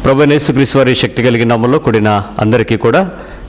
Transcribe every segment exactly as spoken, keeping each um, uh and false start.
ప్రభువైన యేసుక్రీస్తు వారి శక్తి కలిగిన నామములో కూడిన అందరికీ కూడా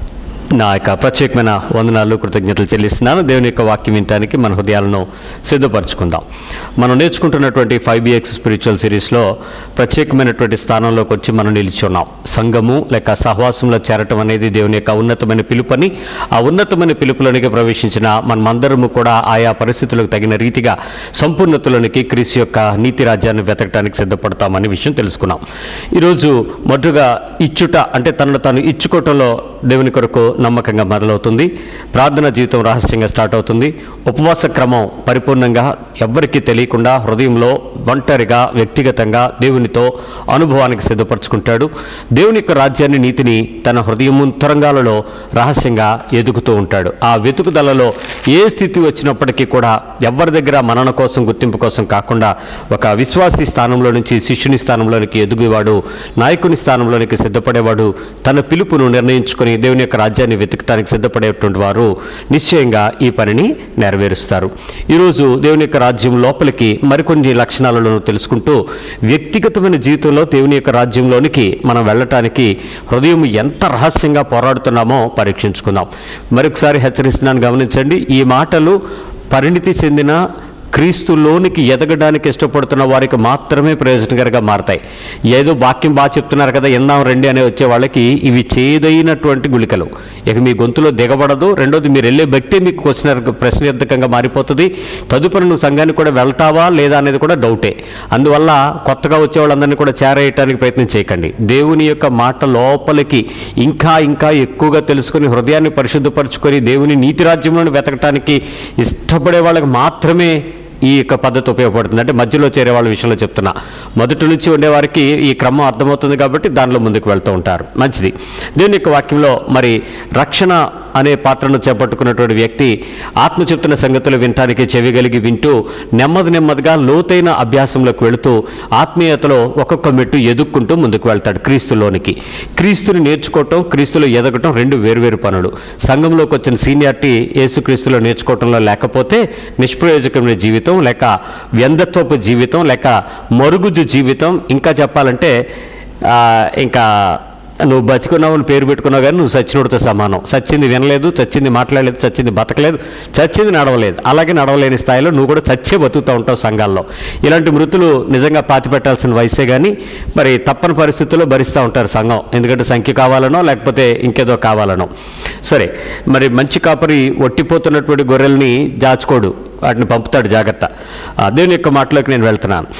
నా యొక్క ప్రత్యేకమైన వందనాలు, కృతజ్ఞతలు చెల్లిస్తున్నాను. దేవుని యొక్క వాక్యం వినటానికి మన హృదయాలను సిద్ధపరచుకుందాం. మనం నేర్చుకుంటున్నటువంటి ఫైవ్ బి ఎక్స్ స్పిరిచువల్ సిరీస్లో ప్రత్యేకమైనటువంటి స్థానంలోకి వచ్చి మనం నిలిచున్నాం. సంఘము లేక సహవాసంలో చేరటం అనేది దేవుని యొక్క ఉన్నతమైన పిలుపని, ఆ ఉన్నతమైన పిలుపులోనికి ప్రవేశించిన మనమందరము కూడా ఆయా పరిస్థితులకు తగిన రీతిగా సంపూర్ణతలోనికి క్రీస్తు యొక్క నీతి రాజ్యాన్ని వెతకడానికి సిద్ధపడతామనే విషయం తెలుసుకున్నాం. ఈరోజు మొదటగా ఇచ్చుట అంటే తనను తాను ఇచ్చుకోవటంలో దేవుని కొరకు నమ్మకంగా మొదలవుతుంది. ప్రార్థన జీవితం రహస్యంగా స్టార్ట్ అవుతుంది. ఉపవాస క్రమం పరిపూర్ణంగా ఎవ్వరికీ తెలియకుండా హృదయంలో ఒంటరిగా వ్యక్తిగతంగా దేవునితో అనుభవానికి సిద్ధపరచుకుంటాడు. దేవుని యొక్క రాజ్యాన్ని, నీతిని తన హృదయం తరంగాలలో రహస్యంగా ఎదుగుతూ ఉంటాడు. ఆ వెతుకుదలలో ఏ స్థితి వచ్చినప్పటికీ కూడా ఎవరి దగ్గర మనన కోసం, గుర్తింపు కోసం కాకుండా ఒక విశ్వాసీ స్థానంలో నుంచి శిష్యుని స్థానంలోనికి ఎదుగువాడు, నాయకుని స్థానంలోనికి సిద్ధపడేవాడు, తన పిలుపును నిర్ణయించుకొని దేవుని యొక్క రాజ్యాన్ని వెతకడానికి సిద్ధపడేటువంటి వారు నిశ్చయంగా ఈ పనిని నెరవేరుస్తారు. ఈరోజు దేవుని యొక్క రాజ్యం లోపలికి మరికొన్ని లక్షణాలను తెలుసుకుంటూ వ్యక్తిగతమైన జీవితంలో దేవుని యొక్క రాజ్యంలోనికి మనం వెళ్ళటానికి హృదయం ఎంత రహస్యంగా పోరాడుతున్నామో పరీక్షించుకుందాం. మరొకసారి హెచ్చరిస్తున్నాను, గమనించండి. ఈ మాటలు పరిణితి చెందిన క్రీస్తులోనికి ఎదగడానికి ఇష్టపడుతున్న వారికి మాత్రమే ప్రయోజనకరంగా మారతాయి. ఏదో వాక్యం బాగా చెప్తున్నారు కదా, ఎందాం రండి అనే వచ్చే వాళ్ళకి ఇవి చేదైనటువంటి గుళికలు. ఇక మీ గొంతులో దిగబడదు. రెండోది, మీరు వెళ్ళే భక్తే మీకు క్వశ్చన్ ప్రశ్నార్థకంగా మారిపోతుంది. తదుపరి నువ్వు సంఘానికి కూడా వెళ్తావా లేదా అనేది కూడా డౌటే. అందువల్ల కొత్తగా వచ్చే వాళ్ళందరినీ కూడా చేరేయటానికి ప్రయత్నం చేయకండి. దేవుని యొక్క మాట లోపలికి ఇంకా ఇంకా ఎక్కువగా తెలుసుకొని హృదయాన్ని పరిశుద్ధపరచుకొని దేవుని నీతి రాజ్యంలోని వెతకటానికి ఇష్టపడే వాళ్ళకి మాత్రమే ఈ యొక్క పద్ధతి ఉపయోగపడుతుంది. అంటే మధ్యలో చేరే వాళ్ళ విషయంలో చెప్తున్నా. మొదటి నుంచి ఉండేవారికి ఈ క్రమం అర్థమవుతుంది కాబట్టి దానిలో ముందుకు వెళ్తూ ఉంటారు. మంచిది. దేవుని యొక్క వాక్యంలో మరి రక్షణ అనే పాత్రను చేపట్టుకున్నటువంటి వ్యక్తి ఆత్మ చెప్తున్న సంగతులు వినటానికి చెవిగలిగి వింటూ నెమ్మది నెమ్మదిగా లోతైన అభ్యాసంలోకి వెళుతూ ఆత్మీయతలో ఒక్కొక్క మెట్టు ఎదుక్కుంటూ ముందుకు వెళ్తాడు క్రీస్తులోనికి. క్రీస్తుని నేర్చుకోవటం, క్రీస్తులో ఎదగటం రెండు వేరువేరు పనులు. సంఘంలోకి వచ్చిన సీనియారిటీ యేసుక్రీస్తులో నేర్చుకోవటంలో లేకపోతే నిష్ప్రయోజకమైన జీవితం, లేక వ్యంధత్వపు జీవితం, లేక మరుగుజ్జు జీవితం, ఇంకా చెప్పాలంటే ఇంకా నువ్వు బతికున్నావు అని పేరు పెట్టుకున్నావు కానీ నువ్వు సచ్చినోడితో సమానం. చచ్చింది వినలేదు, చచ్చింది మాట్లాడలేదు, చచ్చింది బతకలేదు, చచ్చింది నడవలేదు. అలాగే నడవలేని స్థాయిలో నువ్వు కూడా చచ్చే బతుకుతూ ఉంటావు సంఘాల్లో. ఇలాంటి మృతులు నిజంగా పాతి పెట్టాల్సిన వయసే కానీ మరి తప్పని పరిస్థితుల్లో భరిస్తూ ఉంటారు సంఘం. ఎందుకంటే సంఖ్య కావాలనో లేకపోతే ఇంకేదో కావాలనో. సరే, మరి మంచి కాపరి ఒట్టిపోతున్నటువంటి గొర్రెల్ని జాచుకోడు, వాటిని పంపుతాడు జాగ్రత్త. దేవుని యొక్క మాటలోకి నేను వెళ్తున్నాను.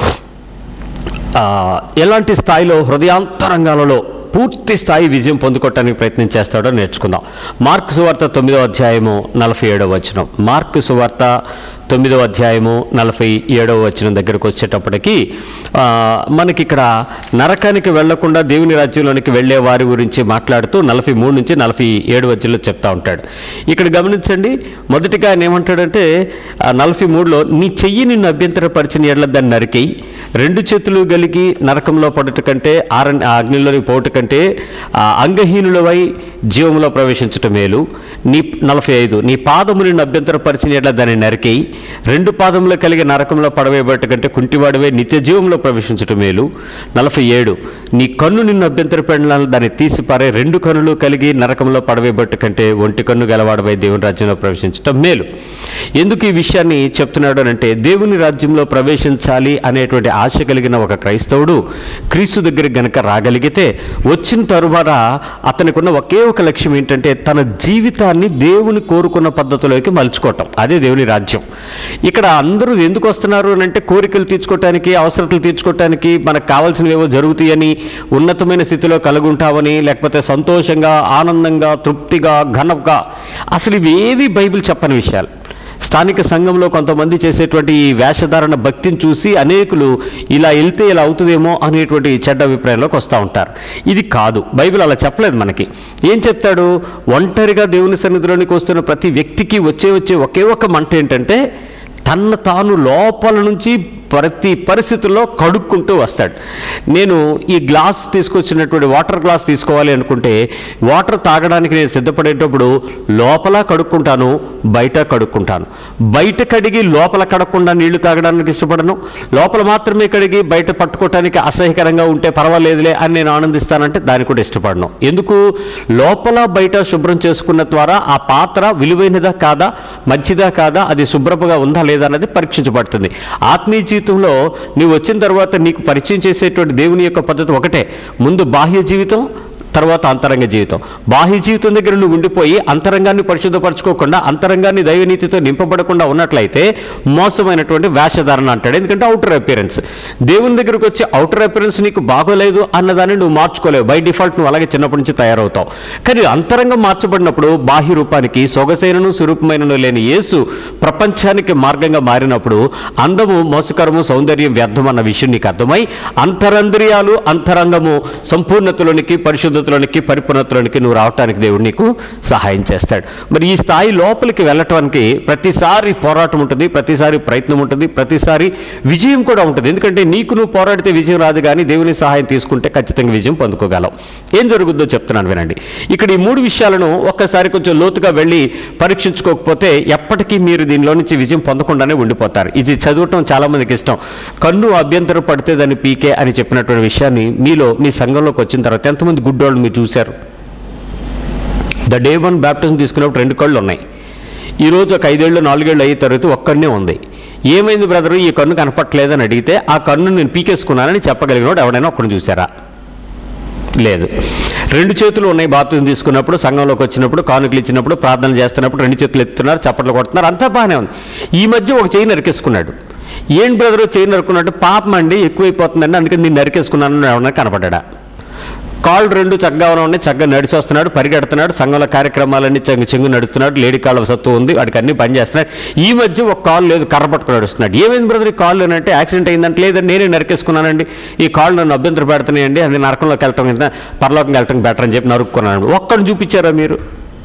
ఎలాంటి స్థాయిలో హృదయాంతరంగాలలో పూర్తి స్థాయి విజయం పొందుకోవటానికి ప్రయత్నం చేస్తాడో నేర్చుకుందాం. మార్కు సువార్త తొమ్మిదవ అధ్యాయము నలభై ఏడవ వచనం. మార్కు సువార్త తొమ్మిదవ అధ్యాయము నలభై ఏడవ వచనం దగ్గరకు వచ్చేటప్పటికి మనకి ఇక్కడ నరకానికి వెళ్లకుండా దేవుని రాజ్యంలోనికి వెళ్లే వారి గురించి మాట్లాడుతూ నలభై మూడు నుంచి నలభై ఏడు వచనంలో చెప్తా ఉంటాడు. ఇక్కడ గమనించండి, మొదటిగా ఆయన ఏమంటాడంటే నలభై మూడులో నీ చెయ్యి నిన్ను అభ్యంతరపరిచిన ఎడ్ల దాన్ని నరికేయి, రెండు చేతులు కలిగి నరకంలో పడుట కంటే ఆర అగ్నిలోకి పోవట కంటే అంగహీనులవై జీవంలో ప్రవేశించటం మేలు. నీ నలభై ఐదు నీ పాదము నిన్ను అభ్యంతరపరిచిన ఎడ్ల దాన్ని నరికేయి, రెండు పాదములు కలిగి నరకంలో పడవేయబట్ట కంటే కుంటివాడివై నిత్య జీవంలో ప్రవేశించటం మేలు. నలభై ఏడు నీ కన్ను నిన్ను అభ్యంతరపడిన దాన్ని తీసిపారే, రెండు కన్నులు కలిగి నరకంలో పడవేయబట్ట కంటే ఒంటి కన్ను గలవాడవై దేవుని రాజ్యంలో ప్రవేశించటం మేలు. ఎందుకు ఈ విషయాన్ని చెప్తున్నాడు అంటే, దేవుని రాజ్యంలో ప్రవేశించాలి అనేటువంటి ఆశ కలిగిన ఒక క్రైస్తవుడు క్రీస్తు దగ్గర గనక రాగలిగితే వచ్చిన తరువాత అతనికి ఉన్న ఒకే ఒక లక్ష్యం ఏంటంటే తన జీవితాన్ని దేవుని కోరుకున్న పద్ధతిలోకి మలుచుకోవటం. అదే దేవుని రాజ్యం. ఇక్కడ అందరూ ఎందుకు వస్తున్నారు అని అంటే కోరికలు తీర్చుకోవటానికి, అవసరతలు తీర్చుకోవటానికి, మనకు కావాల్సినవేవో జరుగుతాయని, ఉన్నతమైన స్థితిలో కలుగుంటామని, లేకపోతే సంతోషంగా, ఆనందంగా, తృప్తిగా, ఘనంగా. అసలు ఇవేవి బైబిల్ చెప్పని విషయాలు. స్థానిక సంఘంలో కొంతమంది చేసేటువంటి ఈ వేషధారణ భక్తిని చూసి అనేకులు ఇలా వెళ్తే ఇలా అవుతుందేమో అనేటువంటి చెడ్డ అభిప్రాయంలోకి వస్తూ ఉంటారు. ఇది కాదు, బైబిల్ అలా చెప్పలేదు మనకి. ఏం చెప్తాడు? ఒంటరిగా దేవుని సన్నిధిలోనికి వస్తున్న ప్రతి వ్యక్తికి వచ్చే వచ్చే ఒకే ఒక మంట ఏంటంటే తన తాను లోపల నుంచి ప్రతి పరిస్థితుల్లో కడుక్కుంటూ వస్తాడు. నేను ఈ గ్లాస్ తీసుకొచ్చినటువంటి వాటర్ గ్లాస్ తీసుకోవాలి అనుకుంటే వాటర్ తాగడానికి నేను సిద్ధపడేటప్పుడు లోపల కడుక్కుంటాను, బయట కడుక్కుంటాను. బయట కడిగి లోపల కడగకుండా నీళ్లు తాగడానికి ఇష్టపడను. లోపల మాత్రమే కడిగి బయట పట్టుకోవటానికి అసహ్యకరంగా ఉంటే పర్వాలేదులే అని నేను ఆనందిస్తానంటే దాన్ని కూడా ఇష్టపడను. ఎందుకు? లోపల బయట శుభ్రం చేసుకున్న ద్వారా ఆ పాత్ర విలువైనదా కాదా, మంచిదా కాదా, అది శుభ్రముగా ఉందా లేదా అన్నది పరీక్షించబడుతుంది. ఆత్మీయ జీవితంలో నీవు వచ్చిన తర్వాత నీకు పరిచయం చేసేటువంటి దేవుని యొక్క పద్ధతి ఒకటే. ముందు బాహ్య జీవితం, తర్వాత అంతరంగ జీవితం. బాహ్య జీవితం దగ్గర నువ్వు ఉండిపోయి అంతరంగాన్ని పరిశుద్ధపరచుకోకుండా అంతరంగాన్ని దైవనీతితో నింపబడకుండా ఉన్నట్లయితే మోసమైనటువంటి వేషధారణ అంటాడు. ఎందుకంటే అవుటర్ అపియరెన్స్. దేవుని దగ్గరకు వచ్చి అవుటర్ అపియరెన్స్ నీకు బాగోలేదు అన్నదాన్ని నువ్వు మార్చుకోలేవు. బై డిఫాల్ట్ నువ్వు అలాగే చిన్నప్పటి నుంచి తయారవుతావు. కానీ అంతరంగం మార్చబడినప్పుడు బాహ్య రూపానికి సొగసైనను స్వరూపమైనను లేని యేసు ప్రపంచానికి మార్గంగా మారినప్పుడు అందము, మోసకరము, సౌందర్యం వ్యర్థం అన్న విషయం నీకు అర్థమై అంతరంద్రియాలు, అంతరంగము సంపూర్ణతలోనికి, పరిశుద్ధ లోనికి, పరిపూర్ణతలోనికి నువ్వు రావటానికి దేవుడు నీకు సహాయం చేస్తాడు. మరి ఈ స్థాయి లోపలికి వెళ్ళటానికి ప్రతిసారి పోరాటం ఉంటుంది, ప్రతిసారి ప్రయత్నం ఉంటుంది, ప్రతిసారి విజయం కూడా ఉంటుంది. ఎందుకంటే నీకు నువ్వు పోరాడితే విజయం రాదు, కానీ దేవుని సహాయం తీసుకుంటే ఖచ్చితంగా విజయం పొందుకోగలవు. ఏం జరుగుద్దో చెప్తున్నాను వినండి. ఇక్కడ ఈ మూడు విషయాలను ఒక్కసారి కొంచెం లోతుగా వెళ్ళి పరీక్షించుకోకపోతే ఎప్పటికీ మీరు దీనిలో నుంచి విజయం పొందకుండానే ఉండిపోతారు. ఇది చదవటం చాలా మందికి ఇష్టం. కన్ను అభ్యంతరం పడితే దాన్ని పీకే అని చెప్పినటువంటి విషయాన్ని మీలో మీ సంఘంలోకి వచ్చిన తర్వాత ఎంతమంది గుడ్డోళ్ళు మీరు చూశారు? ద డే వన్ బ్యాప్టిజం తీసుకున్నప్పుడు రెండు కళ్ళు ఉన్నాయి. ఈరోజు ఒక ఐదేళ్ళు నాలుగేళ్ళు అయ్యే తర్వాత ఒక్కడనే ఉంది. ఏమైంది బ్రదరు, ఈ కన్ను కనపట్లేదని అడిగితే ఆ కన్ను నేను పీకేసుకున్నానని చెప్పగలిగినోడు ఎవడైనా ఒక్కడిని చూసారా? లేదు. రెండు చేతులు ఉన్నాయి. బాప్తిజం తీసుకున్నప్పుడు, సంఘంలోకి వచ్చినప్పుడు, కానుకలు ఇచ్చినప్పుడు, ప్రార్థనలు చేస్తున్నప్పుడు రెండు చేతులు ఎత్తుతున్నారు, చప్పట్లు కొడుతున్నారు, అంతా బాగానే ఉంది. ఈ మధ్య ఒక చెయ్యి నరికేసుకున్నాడు. ఏం బ్రదరు చెయ్యి నరుకున్నట్టు? పాపం అండి ఎక్కువైపోతుందండి, అందుకని నేను నరికేసుకున్నాను ఎవరైనా కనపడ్డా? కాళ్ళు రెండు చక్కగా ఉన్నాయి, చక్కగా నడిచి వస్తున్నాడు, పరిగెడుతున్నాడు, సంఘంలో కార్యక్రమాలన్నీ చెంగు చెంగు నడుస్తున్నాడు, లేడీ కాళ్ళ సత్తు ఉంది, వాడికి అన్ని పని చేస్తున్నాడు. ఈ మధ్య ఒక కాళ్ళు లేదు, కర్ర పట్టుకుని నడుస్తున్నాడు. ఏమైంది బ్రదర్ ఈ కాళ్ళు అంటే? యాక్సిడెంట్ అయిందంటే లేదండి నేనే నరికేసుకున్నానండి, ఈ కాళ్ళు నన్ను అభ్యంతర పెడుతున్నాయండి, అది నరకంలోకి వెళ్ళటం కింద పరలోకంకి వెళ్ళటం బెటర్ అని చెప్పి నరుక్కున్నాను. ఒక్కడిని చూపించారా మీరు?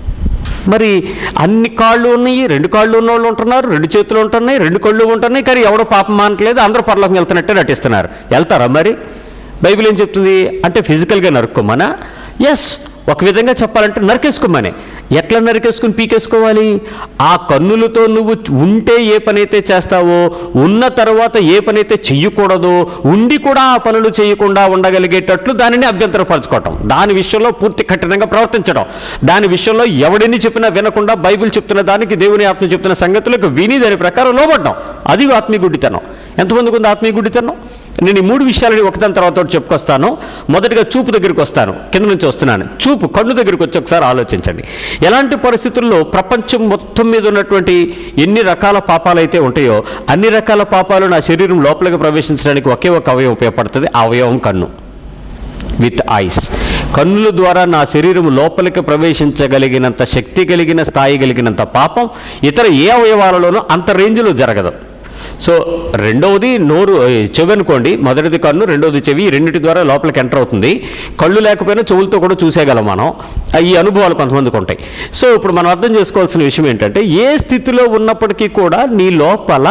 మరి అన్ని కాళ్ళు ఉన్నాయి, రెండు కాళ్ళు ఉన్న వాళ్ళు ఉంటున్నారు, రెండు చేతులు ఉంటున్నాయి, రెండు కళ్ళు ఉంటున్నాయి, కానీ ఎవడో పాపం మానట్లేదు, అందరూ పరలోకం వెళ్తున్నట్టే నటిస్తున్నారు. వెళ్తారా మరి? బైబిల్ ఏం చెప్తుంది అంటే ఫిజికల్గా నరుక్కోమనా? ఎస్, ఒక విధంగా చెప్పాలంటే నరికేసుకోమనే. ఎట్లా నరికేసుకుని పీకేసుకోవాలి? ఆ కన్నులతో నువ్వు ఉంటే ఏ పనైతే చేస్తావో, ఉన్న తర్వాత ఏ పనైతే చెయ్యకూడదో, ఉండి కూడా ఆ పనులు చేయకుండా ఉండగలిగేటట్లు దానిని అభ్యంతరపరచుకోవటం, దాని విషయంలో పూర్తి కఠినంగా ప్రవర్తించడం, దాని విషయంలో ఎవడిని చెప్పినా వినకుండా బైబిల్ చెప్తున్న దానికి, దేవుని ఆత్మ చెప్తున్న సంగతులకు విని దాని ప్రకారం లోబడ్డం, అది ఆత్మీయ గుడ్డితనం. ఎంతమందికి ఉంది ఆత్మీయ గుడ్డితనం? నేను ఈ మూడు విషయాలని ఒకదాని తర్వాత చెప్పుకొస్తాను. మొదటిగా చూపు దగ్గరికి వస్తాను, కింద నుంచి వస్తున్నాను. చూపు, కన్ను దగ్గరికి వచ్చి ఒకసారి ఆలోచించండి. ఎలాంటి పరిస్థితుల్లో ప్రపంచం మొత్తం మీద ఉన్నటువంటి ఎన్ని రకాల పాపాలు అయితే ఉంటాయో అన్ని రకాల పాపాలు నా శరీరం లోపలికి ప్రవేశించడానికి ఒకే ఒక అవయవం ఉపయోగపడుతుంది, ఆ అవయవం కన్ను. విత్ ఐస్, కన్నుల ద్వారా నా శరీరం లోపలికి ప్రవేశించగలిగినంత శక్తి కలిగిన, స్థాయి కలిగినంత పాపం ఇతర ఏ అవయవాలలోనూ అంత రేంజ్లో జరగదు. సో రెండవది నోరు, చెవి అనుకోండి. మొదటిది కన్ను, రెండవది చెవి. రెండింటి ద్వారా లోపలికి ఎంటర్ అవుతుంది. కళ్ళు లేకపోయినా చెవులతో కూడా చూసేయగలం మనం. ఈ అనుభవాలు కొంతమందికి ఉంటాయి. సో ఇప్పుడు మనం అర్థం చేసుకోవాల్సిన విషయం ఏంటంటే, ఏ స్థితిలో ఉన్నప్పటికీ కూడా నీ లోపల,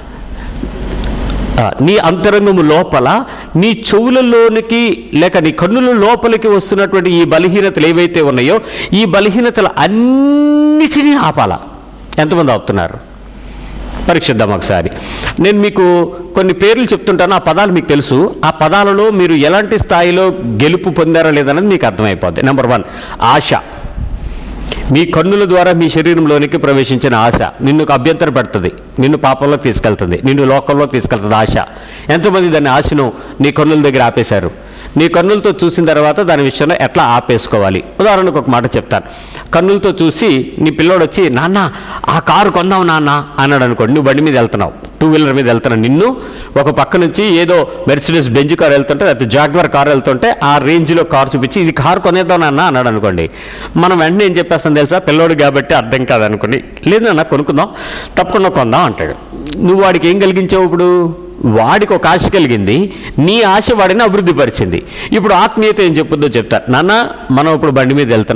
నీ అంతరంగము లోపల, నీ చెవులలోనికి లేక నీ కన్నుల లోపలికి వస్తున్నటువంటి ఈ బలహీనతలు ఏవైతే ఉన్నాయో, ఈ బలహీనతలు అన్నిటినీ ఆపాలా. ఎంతమంది ఆపుతున్నారు? పరీక్షిద్దాం ఒకసారి. నేను మీకు కొన్ని పేర్లు చెప్తుంటాను, ఆ పదాలు మీకు తెలుసు. ఆ పదాలలో మీరు ఎలాంటి స్థాయిలో గెలుపు పొందారా లేదన్నది మీకు అర్థమైపోద్ది. నెంబర్ వన్, ఆశ. మీ కన్నుల ద్వారా మీ శరీరంలోనికి ప్రవేశించిన ఆశ నిన్ను అభ్యంతర పెడుతుంది, నిన్ను పాపంలో తీసుకెళ్తుంది, నిన్ను లోకంలో తీసుకెళ్తుంది ఆశ. ఎంతమంది దాన్ని ఆశను నీ కన్నుల దగ్గర ఆపేశారు? నీ కన్నులతో చూసిన తర్వాత దాని విషయంలో ఎట్లా ఆపేసుకోవాలి? ఉదాహరణకు ఒక మాట చెప్తాను. కన్నులతో చూసి నీ పిల్లోడు వచ్చి నాన్న ఆ కారు కొందాం నాన్న అన్నాడు అనుకోండి. నువ్వు బండి మీద వెళ్తున్నావు, టూ వీలర్ మీద వెళ్తున్నావు. నిన్ను ఒక పక్క నుంచి ఏదో మెర్సిడెస్ బెంజ్ కారు వెళ్తుంటే, లేకపోతే జాగ్వర్ కారు వెళ్తుంటే ఆ రేంజ్లో కారు చూపించి ఇది కారు కొనేద్దాం నాన్న అన్నాడు అనుకోండి. మనం వెంటనే ఏం చెప్పేస్తాం తెలుసా? పిల్లోడు కాబట్టి అర్థం కాదనుకోండి, లేదు నాన్న కొనుక్కుందాం, తప్పకుండా కొందాం అంటాడు. నువ్వు వాడికి ఏం కలిగించావు? ఇప్పుడు వాడికి ఒక ఆశ కలిగింది, నీ ఆశ వాడిని అభివృద్ధి పరిచింది. ఇప్పుడు ఆత్మీయత ఏం చెప్పుద్దో చెప్తారు. నాన్న మనం ఇప్పుడు బండి మీద వెళ్తున్నాం,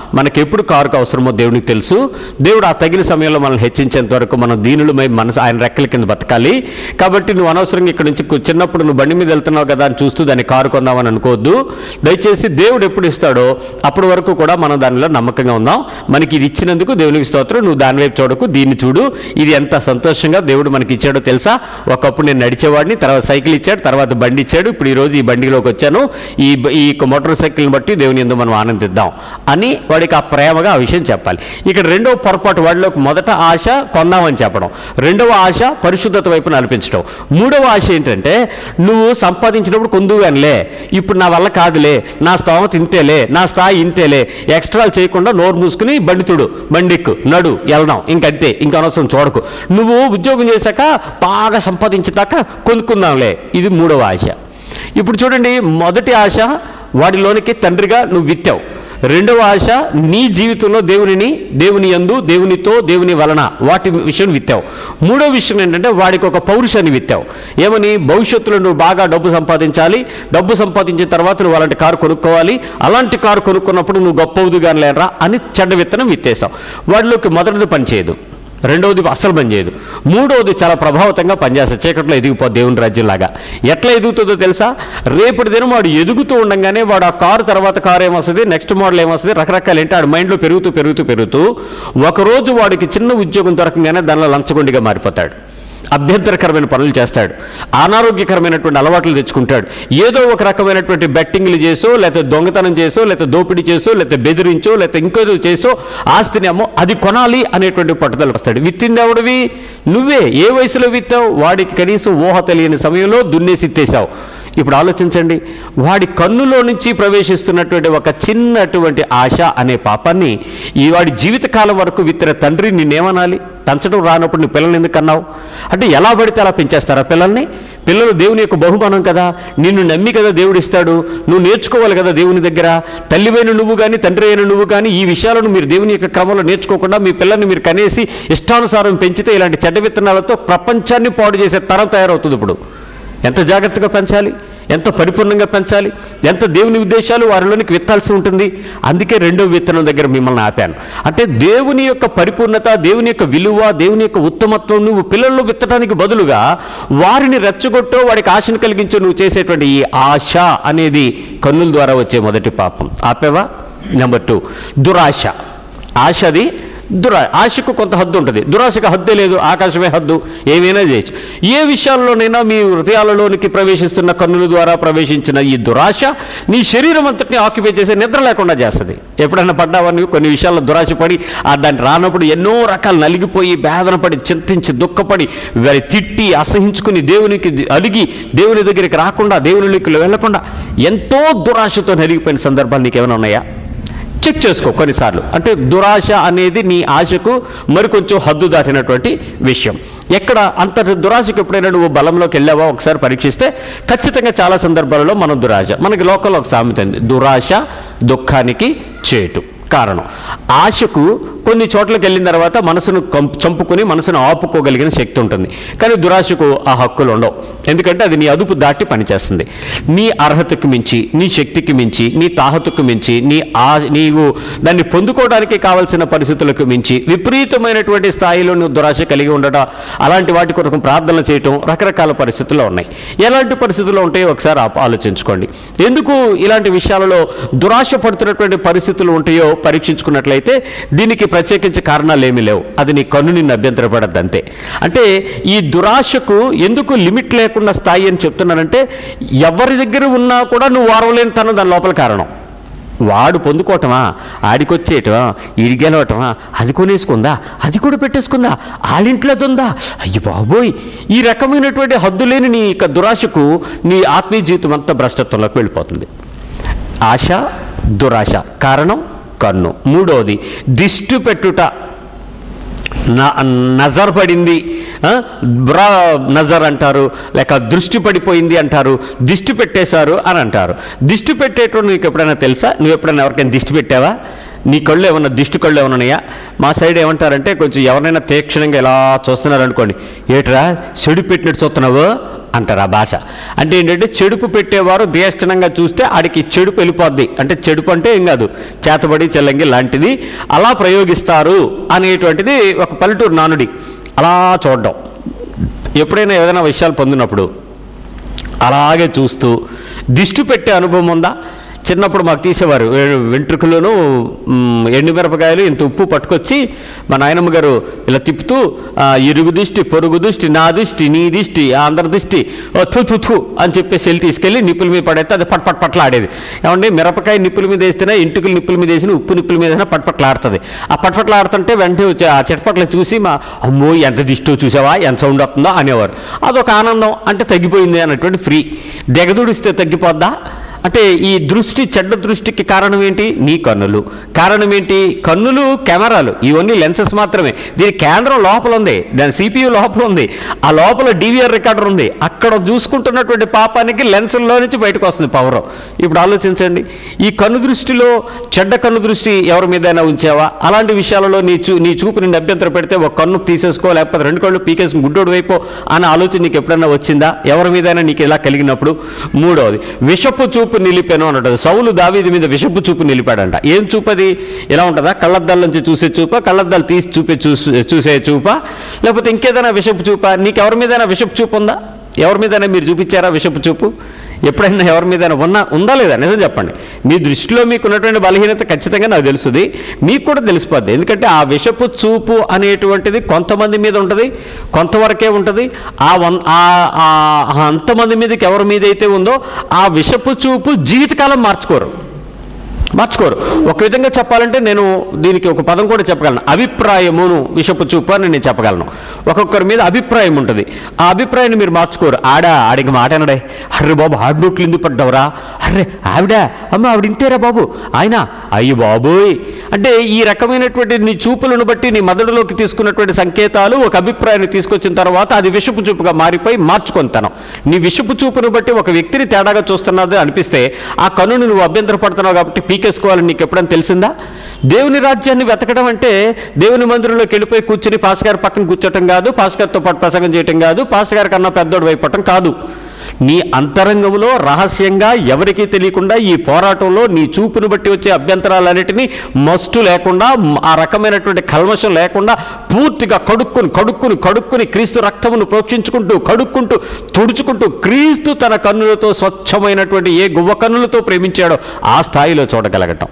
మనకి ఎప్పుడు కారుకు అవసరమో దేవునికి తెలుసు. దేవుడు ఆ తగిన సమయంలో మనల్ని హెచ్చించేంత వరకు మనం దీనులమై మనసు ఆయన రెక్కల కింద బతకాలి. కాబట్టి నువ్వు అనవసరంగా ఇక్కడ నుంచి చిన్నప్పుడు నువ్వు బండి మీద వెళ్తున్నావు కదా అని చూస్తూ దాన్ని కారు కొందామని అనుకోవద్దు. దయచేసి దేవుడు ఎప్పుడు ఇస్తాడో అప్పటి వరకు కూడా మనం దానిలో నమ్మకంగా ఉందాం. మనకి ఇది ఇచ్చినందుకు దేవునికి స్తోత్రం. నువ్వు దాని వైపు చూడకు, దీన్ని చూడు. ఇది ఎంత సంతోషంగా దేవుడు మనకి ఇచ్చాడో తెలుసా? ఒకప్పుడు నేను నడిచేవాడిని, తర్వాత సైకిల్ ఇచ్చాడు, తర్వాత బండి ఇచ్చాడు, ఇప్పుడు ఈరోజు ఈ బండిలోకి వచ్చాను. ఈ ఈ మోటార్ సైకిల్ని బట్టి దేవుని యందు మనం ఆనందిద్దాం అని వాడికి ఆ ప్రేమగా ఆ విషయం చెప్పాలి. ఇక్కడ రెండవ పొరపాటు వాడిలోకి మొదట ఆశ కొందామని చెప్పడం, రెండవ ఆశ పరిశుద్ధత వైపు నడిపించడం, మూడవ ఆశ ఏంటంటే నువ్వు సంపాదించినప్పుడు కొందుగానిలే, ఇప్పుడు నా వల్ల కాదులే, నా స్తోమత ఇంతేలే, నా స్థాయి ఇంతేలే, ఎక్స్ట్రాలు చేయకుండా నోరు మూసుకుని బండితుడు బండిక్కు నడు వెళ్దాం, ఇంకంతే, ఇంకా అనవసరం చూడకు. నువ్వు ఉద్యోగం చేశాక బాగా సంపాదించేదాకా కొనుక్కుందాంలే, ఇది మూడవ ఆశ. ఇప్పుడు చూడండి, మొదటి ఆశ వాడిలోనికి తండ్రిగా నువ్వు విత్తావు. రెండవ ఆశ నీ జీవితంలో దేవునిని, దేవుని యందు, దేవునితో, దేవుని వలన వాటి విషయం విత్తావు. మూడో విషయం ఏంటంటే వాడికి ఒక పౌరుషాన్ని విత్తావు. ఏమని? భవిష్యత్తులో నువ్వు బాగా డబ్బు సంపాదించాలి, డబ్బు సంపాదించిన తర్వాత నువ్వు అలాంటి కారు కొనుక్కోవాలి, అలాంటి కారు కొనుక్కున్నప్పుడు నువ్వు గొప్పవుదు కానీ లేరా అని చెడ్డ విత్తనం విత్తేసావు. వాడిలోకి మొదటిది పనిచేయదు, రెండవది అస్సలు పనిచేయదు, మూడవది చాలా ప్రభావితంగా పనిచేస్తుంది. చీకట్లో ఎదిగిపో దేవుని రాజ్యంలాగా. ఎట్లా ఎదుగుతుందో తెలుసా? రేపటి దినం వాడు ఎదుగుతూ ఉండగానే వాడు ఆ కారు తర్వాత కారు ఏమొస్తుంది, నెక్స్ట్ మోడల్ ఏమొస్తుంది, రకరకాలు ఏంటి ఆడు మైండ్లో పెరుగుతూ పెరుగుతూ పెరుగుతూ ఒకరోజు వాడికి చిన్న ఉద్యోగం దొరకగానే దానిలో లంచగొండిగా మారిపోతాడు. అభ్యంతరకరమైన పనులు చేస్తాడు, అనారోగ్యకరమైనటువంటి అలవాట్లు తెచ్చుకుంటాడు. ఏదో ఒక రకమైనటువంటి బెట్టింగ్లు చేసో, లేకపోతే దొంగతనం చేసో, లేకపోతే దోపిడీ చేసో, లేకపోతే బెదిరించో, లేకపోతే ఇంకేదో చేసో ఆస్తిని అమ్మో అది కొనాలి అనేటువంటి పట్టుదల వస్తాడు. విత్తింది ఎవడివి? నువ్వే. ఏ వయసులో విత్తావు? వాడికి కనీసం ఊహ తెలియని సమయంలో దున్నేసి ఇత్తేసావు. ఇప్పుడు ఆలోచించండి, వాడి కన్నులో నుంచి ప్రవేశిస్తున్నటువంటి ఒక చిన్నటువంటి ఆశ అనే పాపాన్ని ఈ వాడి జీవితకాలం వరకు విత్తిన తండ్రి నిన్నేమనాలి? పెంచడం రానప్పుడు నీ పిల్లల్ని ఎందుకు అన్నావు అంటే ఎలా పడితే అలా పెంచేస్తారా పిల్లల్ని? పిల్లలు దేవుని యొక్క బహుమానం కదా, నిన్ను నమ్మి కదా దేవుడు ఇస్తాడు, నువ్వు నేర్చుకోవాలి కదా దేవుని దగ్గర. తల్లివైన నువ్వు కానీ తండ్రి అయిన నువ్వు కానీ ఈ విషయాలను మీరు దేవుని యొక్క క్రమంలో నేర్చుకోకుండా మీ పిల్లల్ని మీరు కనేసి ఇష్టానుసారం పెంచితే ఇలాంటి చెడ్డ విత్తనాలతో ప్రపంచాన్ని పాడు చేసే తరం తయారవుతుంది. ఇప్పుడు ఎంత జాగ్రత్తగా పెంచాలి, ఎంత పరిపూర్ణంగా పెంచాలి, ఎంత దేవుని ఉద్దేశాలు వారిలోనికి విత్తాల్సి ఉంటుంది. అందుకే రెండో విత్తనం దగ్గర మిమ్మల్ని ఆపాను. అంటే దేవుని యొక్క పరిపూర్ణత, దేవుని యొక్క విలువ, దేవుని యొక్క ఉత్తమత్వం నువ్వు పిల్లల్లో విత్తడానికి బదులుగా వారిని రెచ్చగొట్టో, వాడికి ఆశను కలిగించో నువ్వు చేసేటువంటి ఈ ఆశ అనేది కన్నుల ద్వారా వచ్చే మొదటి పాపం. ఆపేవా? నెంబర్ టూ, దురాశ. ఆశది దురా ఆశకు కొంత హద్దు ఉంటుంది, దురాశకు హద్దే లేదు, ఆకాశమే హద్దు. ఏమైనా చేయొచ్చు. ఏ విషయాల్లోనైనా మీ హృదయాలలోనికి ప్రవేశిస్తున్న కన్నుల ద్వారా ప్రవేశించిన ఈ దురాశ నీ శరీరం అంతటిని ఆక్యుపై చేసే నిద్ర లేకుండా చేస్తుంది. ఎప్పుడైనా పడ్డావా నువ్వు కొన్ని విషయాల్లో దురాశపడి ఆ దాన్ని రానప్పుడు ఎన్నో రకాలు నలిగిపోయి వేదన పడి చింతించి దుఃఖపడి వారి తిట్టి అసహించుకుని దేవునికి అడిగి దేవుని దగ్గరికి రాకుండా దేవునికి వెళ్లకుండా ఎంతో దురాశతో నలిగిపోయిన సందర్భాలు నీకేమైనా ఉన్నాయా? చెక్ చేసుకో కొన్నిసార్లు. అంటే దురాశ అనేది నీ ఆశకు మరికొంచెం హద్దు దాటినటువంటి విషయం. ఎక్కడ అంతటి దురాశకు ఎప్పుడైనా నువ్వు బలంలోకి వెళ్ళావా ఒకసారి పరీక్షిస్తే ఖచ్చితంగా చాలా సందర్భాలలో మనం దురాశ, మనకి లోకల్లో ఒక సామెత ఉంది, దురాశ దుఃఖానికి చేటు. కారణం ఆశకు కొన్ని చోట్లకి వెళ్ళిన తర్వాత మనసును చంపుకొని మనసును ఆపుకోగలిగిన శక్తి ఉంటుంది, కానీ దురాశకు ఆ హక్కులు ఉండవు. ఎందుకంటే అది నీ అదుపు దాటి పనిచేస్తుంది. నీ అర్హతకు మించి, నీ శక్తికి మించి, నీ తాహతుకు మించి, నీ ఆ నీవు దాన్ని పొందుకోవడానికి కావలసిన పరిస్థితులకు మించి విపరీతమైనటువంటి స్థాయిలో నువ్వు దురాశ కలిగి ఉండటం, అలాంటి వాటి కొరకు ప్రార్థనలు చేయటం రకరకాల పరిస్థితుల్లో ఉన్నాయి. ఎలాంటి పరిస్థితుల్లో ఉంటాయో ఒకసారి ఆలోచించుకోండి. ఎందుకు ఇలాంటి విషయాలలో దురాశ పడుతున్నటువంటి పరిస్థితులు ఉంటాయో పరీక్షించుకున్నట్లయితే దీనికి ప్రత్యేకించి కారణాలు ఏమీ లేవు. అది నీ కన్ను నిన్ను అభ్యంతరపడద్దు అంతే. అంటే ఈ దురాశకు ఎందుకు లిమిట్ లేకుండా స్థాయి అని చెప్తున్నానంటే ఎవరి దగ్గర ఉన్నా కూడా నువ్వు వారవలేని తను దాని లోపల కారణం. వాడు పొందుకోవటమా, ఆడికొచ్చేయటమా, ఈడి గెలవటమా, అది కొనేసుకుందా, అది కూడా పెట్టేసుకుందా, ఆడింట్లోది ఉందా, అయ్యి బాబోయ్, ఈ రకమైనటువంటి హద్దు లేని నీ యొక్క దురాశకు నీ ఆత్మీయ జీవితం అంతా భ్రష్టత్వంలోకి వెళ్ళిపోతుంది. ఆశ, దురాశ, కారణం కన్ను. మూడవది దిష్టి పెట్టుట. నజర్ పడింది, బ్రా నజర్ అంటారు, లేక దృష్టి పడిపోయింది అంటారు, దిష్టి పెట్టేశారు అని అంటారు. దిష్టి పెట్టేటప్పుడు నీకు ఎప్పుడైనా తెలుసా? నువ్వు ఎప్పుడైనా ఎవరికైనా దిష్టి పెట్టావా? నీ కళ్ళు ఏమన్నా దిష్టి కళ్ళు ఏమన్నా ఉన్నాయా? మా సైడ్ ఏమంటారంటే కొంచెం ఎవరైనా తీక్షణంగా ఎలా చూస్తున్నారు అనుకోండి, ఏట్రా చెడు పెట్టినట్టు చూస్తున్నావు అంటారు ఆ భాష. అంటే ఏంటంటే చెడుపు పెట్టేవారు దేష్టనంగా చూస్తే ఆడికి చెడుపు వెళ్ళిపోద్ది. అంటే చెడుపు అంటే ఏం కాదు, చేతబడి చెల్లంగి లాంటిది అలా ప్రయోగిస్తారు అనేటువంటిది ఒక పల్లెటూరు నానుడి. అలా చూడడం, ఎప్పుడైనా ఏదైనా విషయాలు పొందినప్పుడు అలాగే చూస్తూ దిష్టి పెట్టే అనుభవం ఉందా? చిన్నప్పుడు మాకు తీసేవారు వెంట్రుకలను ఎండుమిరపకాయలు ఇంత ఉప్పు పట్టుకొచ్చి మా నాయనమ్మ గారు ఇలా తిప్పుతూ ఇరుగు దిష్టి, పొరుగు దిష్టి, నా దిష్టి, నీ దిష్టి, అందరి దిష్టి థు థు థు అని చెప్పేసి వెళ్ళి తీసుకెళ్ళి నిప్పుల మీద పడేస్తే అది పట్ పట్ పట్ల ఆడేది. ఏమంటే మిరపకాయ నిప్పుల మీద వేస్తేనే, ఇంటికలు నిప్పుల మీద వేసిన, ఉప్పు నిప్పుల మీద వేసినా పట్పట్ల ఆడుతుంది. ఆ పట్పట్ల ఆడుతుంటే వెంటనే వచ్చి ఆ చెట్పట్ల చూసి మా అమ్మో ఎంత దిష్టో చూసావా, ఎంత సౌండ్ వస్తుందో అనేవారు. అదొక ఆనందం. అంటే తగ్గిపోయింది అన్నటువంటి ఫ్రీ. దెగదుడిస్తే తగ్గిపోద్దా అంటే ఈ దృష్టి, చెడ్డ దృష్టికి కారణం ఏంటి? నీ కన్నులు. కారణం ఏంటి? కన్నులు కెమెరాలు, ఇవన్నీ లెన్సెస్ మాత్రమే. దీని కేంద్రం లోపల ఉంది, దాని సిపియు లోపల ఉంది, ఆ లోపల డివిఆర్ రికార్డర్ ఉంది. అక్కడ చూసుకుంటున్నటువంటి పాపానికి లెన్సుల్లో నుంచి బయటకు వస్తుంది పవర్. ఇప్పుడు ఆలోచించండి, ఈ కన్ను దృష్టిలో చెడ్డ కన్ను దృష్టి ఎవరి మీదైనా ఉంచావా? అలాంటి విషయాలలో నీ చూ నీ చూపు నిన్ను అభ్యంతరం పెడితే ఒక కన్ను తీసేసుకో, లేకపోతే రెండు కళ్ళు పీకేసుకుని గుడ్డోడు వైపో అనే ఆలోచన నీకు ఎప్పుడైనా వచ్చిందా? ఎవరి మీదైనా నీకు ఇలా కలిగినప్పుడు. మూడవది విషపు చూపు నిలిపాను అంటది. సౌలు దావీదు మీద విషపు చూపు నిలిపాడంట. ఏం చూపది? ఎలా ఉంటుందా? కళ్ళద్దాల నుంచి చూసే చూప, కళ్ళద్దాలు తీసి చూపే చూసే చూసే చూప, లేకపోతే ఇంకేదైనా విషపు చూప? నీకు ఎవరి మీదైనా విషపు చూపు ఉందా? ఎవరి మీదైనా మీరు చూపించారా విషపు చూపు? ఎప్పుడైనా ఎవరి మీదైనా ఉన్నా ఉందా లేదా? నిజం చెప్పండి. మీ దృష్టిలో మీకు ఉన్నటువంటి బలహీనత ఖచ్చితంగా నాకు తెలుస్తుంది, మీకు కూడా తెలిసిపోద్ది. ఎందుకంటే ఆ విషపు చూపు అనేటువంటిది కొంతమంది మీద ఉంటుంది, కొంతవరకే ఉంటుంది. ఆ వన్ అంతమంది మీదకి ఎవరి మీద అయితే ఉందో ఆ విషపు చూపు జీవితకాలం మార్చుకోరు మార్చుకోరు ఒక విధంగా చెప్పాలంటే నేను దీనికి ఒక పదం కూడా చెప్పగలను, అభిప్రాయమును విషపు చూపు అని నేను చెప్పగలను. ఒక్కొక్కరి మీద అభిప్రాయం ఉంటుంది, ఆ అభిప్రాయాన్ని మీరు మార్చుకోరు. ఆడా ఆడికి మాట అనడే, అర్రే బాబు ఆడు నోట్లు ఎందుకు పడ్డావురా, అర్రే ఆవిడా అమ్మ ఆవిడ ఇంతేరా బాబు, ఆయన అయ్యి బాబోయ్. అంటే ఈ రకమైనటువంటి నీ చూపులను బట్టి నీ మెదడులోకి తీసుకున్నటువంటి సంకేతాలు ఒక అభిప్రాయాన్ని తీసుకొచ్చిన తర్వాత అది విషపు చూపుగా మారిపోయి మార్చుకొంతాను. నీ విషపు చూపును బట్టి ఒక వ్యక్తిని తేడాగా చూస్తున్నది అనిపిస్తే ఆ కన్నును నువ్వు అభ్యంతర పడుతున్నావు కాబట్టి పీకేసుకోవాలని నీకు ఎప్పుడైనా తెలిసిందా? దేవుని రాజ్యాన్ని వెతకడం అంటే దేవుని మందిరంలోకి వెళ్ళిపోయి కూర్చుని పాస్ గారి పక్కన కూర్చోటం కాదు, పాస్ గారితో పాటు ప్రసంగం చేయటం కాదు, పాస్ గారి కన్నా పెద్దోడు అయిపోవటం కాదు. నీ అంతరంగంలో రహస్యంగా ఎవరికీ తెలియకుండా ఈ పోరాటంలో నీ చూపును బట్టి వచ్చే అభ్యంతరాలన్నిటినీ మస్టు లేకుండా, ఆ రకమైనటువంటి కల్మషం లేకుండా పూర్తిగా కడుక్కుని కడుక్కుని కడుక్కుని క్రీస్తు రక్తమును ప్రోక్షించుకుంటూ కడుక్కుంటూ తుడుచుకుంటూ క్రీస్తు తన కన్నులతో స్వచ్ఛమైనటువంటి ఏ గువ్వ కన్నులతో ప్రేమించాడో ఆ స్థాయిలో చూడగలగటం.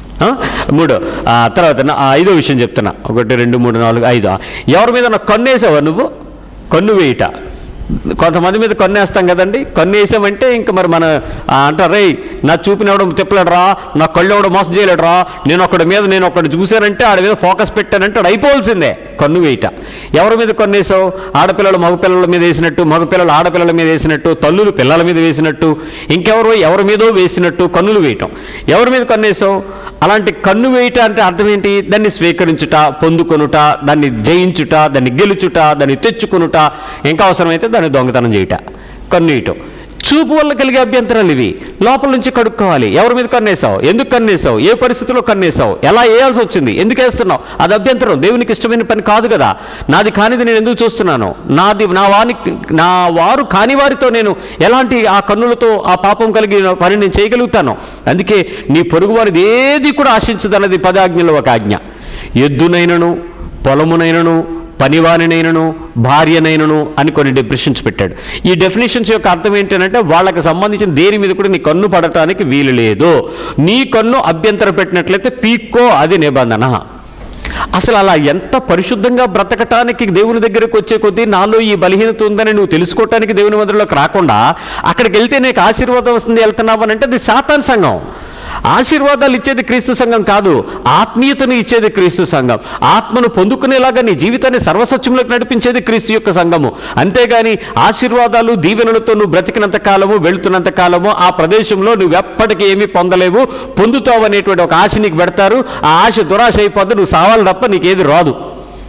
మూడు తర్వాత ఐదో విషయం చెప్తున్నా, ఒకటి రెండు మూడు నాలుగు ఐదు. ఎవరి మీద కన్నేసావా నువ్వు? కన్ను వేయట. కొంతమంది మీద కన్నేస్తాం కదండి. కన్నేసామంటే ఇంకా మరి మన అంటారు, రే నా చూపుని ఎవడం తిప్పలేడరా, నా కళ్ళు ఎవడం మోసం చేయలేడరా, నేను ఒకటి మీద నేను ఒకటి చూశానంటే ఆడి మీద ఫోకస్ పెట్టానంటే ఆడు అయిపోవాల్సిందే. కన్ను వేయట. ఎవరి మీద కన్నేసావు? ఆడపిల్లలు మగపిల్లల మీద వేసినట్టు, మగపిల్లలు ఆడపిల్లల మీద వేసినట్టు, తల్లులు పిల్లల మీద వేసినట్టు, ఇంకెవరో ఎవరి మీదో వేసినట్టు కన్నులు వేయటం. ఎవరి మీద కన్నేసావు? అలాంటి కన్ను వేయట అంటే అర్థం ఏంటి? దాన్ని స్వీకరించుట, పొందుకొనుట, దాన్ని జయించుట, దాన్ని గెలుచుట, దాన్ని తెచ్చుకొనుట, ఇంకా అవసరమైతే దాన్ని దొంగతనం చేయుట. కన్నేయటం చూపు వల్ల కలిగే అభ్యంతరాలు ఇవి. లోపల నుంచి కడుక్కోవాలి. ఎవరి మీద కన్నేసావు? ఎందుకు కన్నేసావు? ఏ పరిస్థితిలో కన్నేసావు? ఎలా వేయాల్సి వచ్చింది? ఎందుకు వేస్తున్నావు? అది అభ్యంతరం. దేవునికి ఇష్టమైన పని కాదు కదా. నాది కానిది నేను ఎందుకు చూస్తున్నాను? నాది నా వాని నా వారు కాని వారితో నేను ఎలాంటి ఆ కన్నులతో ఆ పాపం కలిగిన పని నేను చేయగలుగుతాను? అందుకే నీ పొరుగు వారిది ఏది కూడా ఆశించదన్నది పదాజ్ఞలో ఒక ఆజ్ఞ. ఎద్దునైనను, పొలమునైనను, పనివానినైనను, భార్యనైనను అని కొన్ని డెఫినిషన్స్ పెట్టాడు. ఈ డెఫినేషన్స్ యొక్క అర్థం ఏంటంటే వాళ్ళకి సంబంధించిన దేని మీద కూడా నీ కన్ను పడటానికి వీలు లేదు. నీ కన్ను అభ్యంతర పెట్టినట్లయితే పీక్కో, అది నిబంధన. అసలు అలా ఎంత పరిశుద్ధంగా బ్రతకటానికి దేవుని దగ్గరకు వచ్చే కొద్దీ నాలో ఈ బలహీనత ఉందని నువ్వు తెలుసుకోవటానికి దేవుని మందిరంలోకి రాకుండా అక్కడికి వెళ్తే నీకు ఆశీర్వాదం వస్తుంది వెళ్తున్నావు అని అంటే అది సాతాను సంఘం. ఆశీర్వాదాలు ఇచ్చేది క్రీస్తు సంఘం కాదు, ఆత్మీయతను ఇచ్చేది క్రీస్తు సంఘం. ఆత్మను పొందుకునేలాగా నీ జీవితాన్ని సర్వసత్యంలోకి నడిపించేది క్రీస్తు యొక్క సంఘము. అంతేగాని ఆశీర్వాదాలు దీవెనలతో నువ్వు బ్రతికినంత కాలము, వెళుతున్నంత కాలము ఆ ప్రదేశంలో నువ్వు ఎప్పటికీ ఏమీ పొందలేవు. పొందుతావు అనేటువంటి ఒక ఆశ నీకు పెడతారు. ఆ ఆశ దురాశ అయిపోద్ది, నువ్వు సావాలి తప్ప నీకేది రాదు.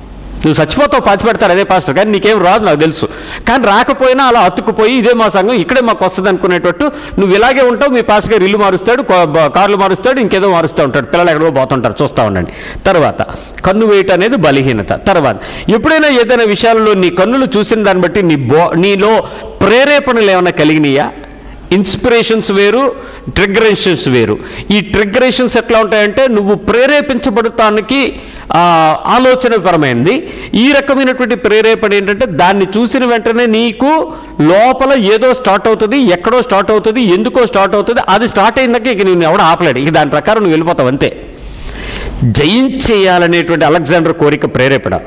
నువ్వు చచ్చిపోతావు, పాతి పెడతారు అదే పాస్టర్, కానీ నీకేం రాదు నాకు తెలుసు. కానీ రాకపోయినా అలా అతుక్కుపోయి ఇదే మా సంఘం ఇక్కడే మాకు వస్తుంది అనుకునేటట్టు నువ్వు ఇలాగే ఉంటావు. మీ పాస్టర్ గారు ఇల్లు మారుస్తాడు, కార్లు మారుస్తాడు, ఇంకేదో మారుస్తూ ఉంటాడు, పిల్లలు ఎక్కడో పోతుంటారు, చూస్తూ ఉండండి. తర్వాత కన్ను వేయటం అనేది బలహీనత. తర్వాత ఎప్పుడైనా ఏదైనా విషయాల్లో నీ కన్నులు చూసిన దాన్ని బట్టి నీ బో నీలో ప్రేరేపణలు ఏమైనా కలిగినాయా? ఇన్స్పిరేషన్స్ వేరు, ట్రిగరేషన్స్ వేరు. ఈ ట్రిగరేషన్స్ ఎట్లా ఉంటాయంటే నువ్వు ప్రేరేపించబడటానికి ఆలోచనపరమైంది. ఈ రకమైనటువంటి ప్రేరేపణ ఏంటంటే దాన్ని చూసిన వెంటనే నీకు లోపల ఏదో స్టార్ట్ అవుతుంది, ఎక్కడో స్టార్ట్ అవుతుంది, ఎందుకో స్టార్ట్ అవుతుంది. అది స్టార్ట్ అయినాక ఇక నేను ఎవడో ఆపలేడు, ఇక దాని ప్రకారం నువ్వు వెళ్ళిపోతావు అంతే. జయించేయాలనేటువంటి అలెగ్జాండర్ కోరిక ప్రేరేపణ.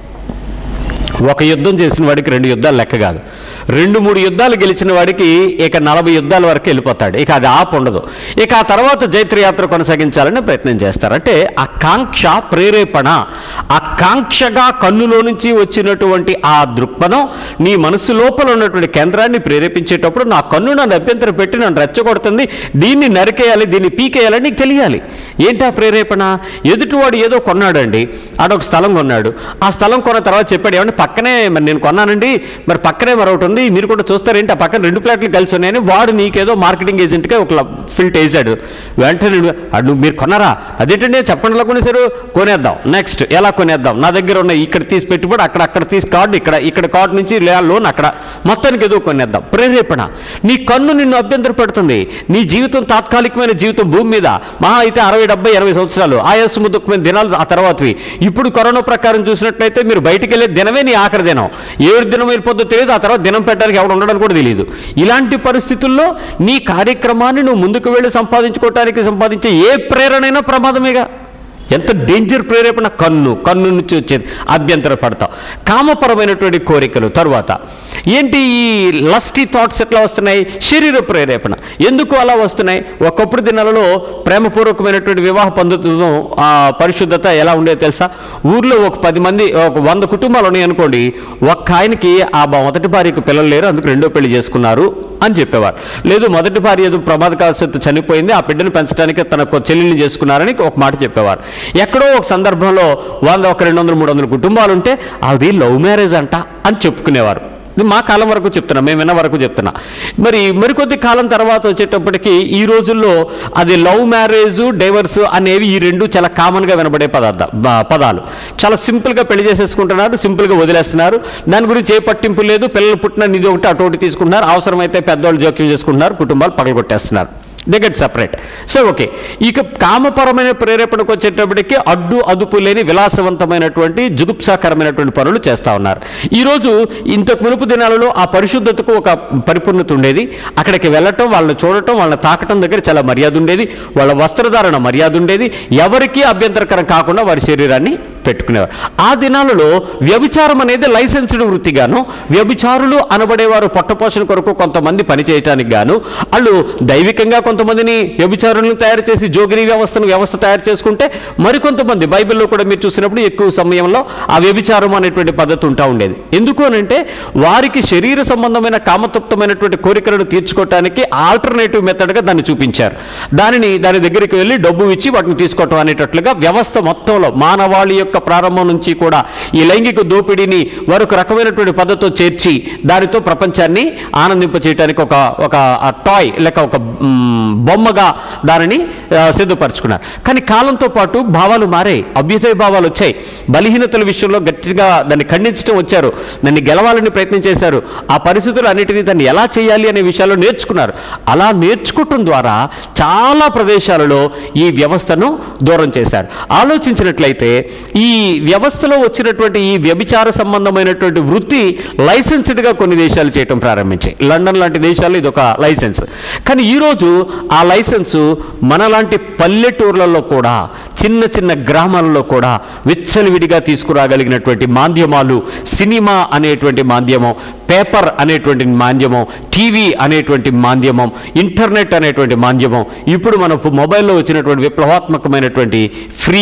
ఒక యుద్ధం చేసిన వాడికి రెండు యుద్ధాలు లెక్క కాదు. రెండు మూడు యుద్ధాలు గెలిచిన వాడికి ఇక నలభై యుద్ధాల వరకు వెళ్ళిపోతాడు. ఇక అది ఆపు ఉండదు. ఇక ఆ తర్వాత జైత్రయాత్ర కొనసాగించాలని ప్రయత్నం చేస్తారు. అంటే ఆ కాంక్ష, ప్రేరేపణ, ఆ కాంక్షగా కన్నులో నుంచి వచ్చినటువంటి ఆ దృక్పథం నీ మనసు లోపల ఉన్నటువంటి కేంద్రాన్ని ప్రేరేపించేటప్పుడు నా కన్ను నన్ను అభ్యంతరం పెట్టి నన్ను రెచ్చగొడుతుంది, దీన్ని నరికేయాలి, దీన్ని పీకేయాలని నీకు తెలియాలి. ఏంటి ఆ ప్రేరేపణ? ఎదుటివాడు ఏదో కొన్నాడండి, ఆడొక స్థలం కొన్నాడు. ఆ స్థలం కొన్న తర్వాత చెప్పాడు, ఏమంటే పక్కనే మరి నేను కొన్నానండి, మరి పక్కనే మరొకటి ఉంది, మీరు కూడా చూస్తారేంటి, ఆ పక్కన రెండు ప్లాట్లు కలిసి ఉన్నాయని వాడు నీకేదో మార్కెటింగ్ ఏజెంట్గా ఒక ఫిల్ట్ వేసాడు. వెంటనే నువ్వు మీరు కొన్నారా, అదేంటండి చెప్పండిలో కొనేసారు, కొనేద్దాం. నెక్స్ట్ ఎలా కొనేద్దాం, నా దగ్గర ఉన్న ఇక్కడ తీసి పెట్టుబడి, అక్కడ అక్కడ తీసి కార్డు, ఇక్కడ ఇక్కడ కార్డు నుంచి లోన్, అక్కడ మొత్తానికి ఏదో కొనేద్దాం. ప్రేరేపణ. నీ కన్ను నిన్ను అభ్యంతర పెడుతుంది. నీ జీవితం తాత్కాలికమైన జీవితం భూమి మీద మహా అయితే అరవై డెబ్బై ఎనభై సంవత్సరాలు, ఆయాసము దుఃఖమైన దినాలు ఆ తర్వాతవి. ఇప్పుడు కరోనా ప్రకారం చూసినట్లయితే మీరు బయటికి వెళ్ళే దినమే నీ ఆఖరి దినం. ఏడు దినం వెళ్ళిపోద్దో తెలియదు, ఆ తర్వాత దినం పెట్టడానికి ఎవడు ఉండడం కూడా తెలియదు. ఇలాంటి పరిస్థితుల్లో నీ కార్యక్రమాన్ని నువ్వు ముందుకు వెళ్ళి సంపాదించుకోవటానికి సంపాదించే ఏ ప్రేరణైనా ప్రమాదమేగా. ఎంత డేంజర్ ప్రేరేపణ! కన్ను కన్ను నుంచి వచ్చేది అభ్యంతర పడతావు. కామపరమైనటువంటి కోరికలు. తర్వాత ఏంటి ఈ లస్టీ థాట్స్ ఎట్లా వస్తున్నాయి? శరీర ప్రేరేపణ. ఎందుకు అలా వస్తున్నాయి? ఒకప్పుడు దినాలలో ప్రేమపూర్వకమైనటువంటి వివాహ పద్ధతులతో ఆ పరిశుద్ధత ఎలా ఉండేది తెలుసా? ఊర్లో ఒక పది మంది, ఒక వంద కుటుంబాలు ఉన్నాయి అనుకోండి, ఒక్క ఆయనకి ఆ మొదటి భార్యకు పిల్లలు లేరు, అందుకు రెండో పెళ్లి చేసుకున్నారు అని చెప్పేవారు. లేదు మొదటి భార్య ఏదో ప్రమాదవశాత్తు చనిపోయింది, ఆ బిడ్డను పెంచడానికి తన చెల్లెల్ని చేసుకున్నారని ఒక మాట చెప్పేవారు. ఎక్కడో ఒక సందర్భంలో వంద ఒక రెండు వందలు మూడు వందల కుటుంబాలు ఉంటే అది లవ్ మ్యారేజ్ అంట అని చెప్పుకునేవారు. మా కాలం వరకు చెప్తున్నా, మేము విన్న వరకు చెప్తున్నా. మరి మరికొద్ది కాలం తర్వాత వచ్చేటప్పటికి ఈ రోజుల్లో అది లవ్ మ్యారేజ్, డైవర్స్ అనేవి ఈ రెండు చాలా కామన్గా వినబడే పదార్థ పదాలు. చాలా సింపుల్గా పెళ్లి చేసేసుకుంటున్నారు, సింపుల్గా వదిలేస్తున్నారు, దాని గురించి ఏ పట్టింపు లేదు. పిల్లలు పుట్టిన నిధి ఒకటి అటు ఒకటి తీసుకుంటున్నారు, అవసరమైతే పెద్దవాళ్ళు జోక్యం చేసుకుంటున్నారు, కుటుంబాలు పగలగొట్టేస్తున్నారు. They get separate. So okay, ఇక కామపరమైన ప్రేరేపణకు వచ్చేటప్పటికి అడ్డు అదుపు లేని విలాసవంతమైనటువంటి జుగుప్సాకరమైనటువంటి పనులు చేస్తూ ఉన్నారు. ఈరోజు ఇంతకు మునుపు దినాలలో ఆ పరిశుద్ధతకు ఒక పరిపూర్ణత ఉండేది. అక్కడికి వెళ్ళటం, వాళ్ళని చూడటం, వాళ్ళని తాకటం దగ్గర చాలా మర్యాద ఉండేది, వాళ్ళ వస్త్రధారణ మర్యాద ఉండేది, ఎవరికీ అభ్యంతరకరం కాకుండా వారి శరీరాన్ని పెట్టుకునేవారు. ఆ దినాలలో వ్యభిచారం అనేది లైసెన్స్డ్ వృత్తిగాను, వ్యభిచారులు అనబడేవారు పొట్టపోషణ కొరకు కొంతమంది పని చేయటానికి గాను, వాళ్ళు దైవికంగా కొంతమందిని వ్యభిచారులను తయారు చేసి జోగిని వ్యవస్థను వ్యవస్థ తయారు చేసుకుంటే, మరికొంతమంది బైబిల్లో కూడా మీరు చూసినప్పుడు ఎక్కువ సమయంలో ఆ వ్యభిచారం అనేటువంటి పద్ధతి ఉంటా ఉండేది. ఎందుకు అనంటే వారికి శరీర సంబంధమైన కామతృప్తమైనటువంటి కోరికలను తీర్చుకోవటానికి ఆల్టర్నేటివ్ మెథడ్గా దాన్ని చూపించారు. దానిని దాని దగ్గరికి వెళ్ళి డబ్బు ఇచ్చి వాటిని తీసుకోవటం అనేటట్లుగా వ్యవస్థ మొత్తంలో మానవాళి యొక్క ప్రారంభం నుంచి కూడా ఈ లైంగిక దోపిడీని మరొక రకమైనటువంటి పద్ధతితో చేర్చి దానితో ప్రపంచాన్ని ఆనందింప చేయడానికి ఒక ఒక టాయ్ లేక ఒక బొమ్మగా దానిని సిద్ధపరచుకున్నారు. కానీ కాలంతో పాటు భావాలు మారాయి, అభ్యుదయ భావాలు వచ్చాయి. బలహీనతల విషయంలో గట్టిగా దాన్ని ఖండించడం వచ్చారు, దాన్ని గెలవాలని ప్రయత్నం చేశారు. ఆ పరిస్థితులు అన్నిటినీ దాన్ని ఎలా చేయాలి అనే విషయాల్లో నేర్చుకున్నారు. అలా నేర్చుకోవటం ద్వారా చాలా ప్రదేశాలలో ఈ వ్యవస్థను దూరం చేశారు. ఆలోచించినట్లయితే ఈ వ్యవస్థలో వచ్చినటువంటి ఈ వ్యభిచార సంబంధమైనటువంటి వృత్తి లైసెన్స్డ్గా కొన్ని దేశాలు చేయటం ప్రారంభించాయి. లండన్ లాంటి దేశాల్లో ఇది ఒక లైసెన్స్. కానీ ఈరోజు ఆ లైసెన్సు మనలాంటి పల్లెటూర్లలో కూడా, చిన్న చిన్న గ్రామాలలో కూడా విచ్చలవిడిగా తీసుకురాగలిగినటువంటి మాధ్యమాలు, సినిమా అనేటువంటి మాధ్యమం, పేపర్ అనేటువంటి మాధ్యమం, టీవీ అనేటువంటి మాధ్యమం, ఇంటర్నెట్ అనేటువంటి మాధ్యమం, ఇప్పుడు మన మొబైల్లో వచ్చినటువంటి విప్లవాత్మకమైనటువంటి ఫ్రీ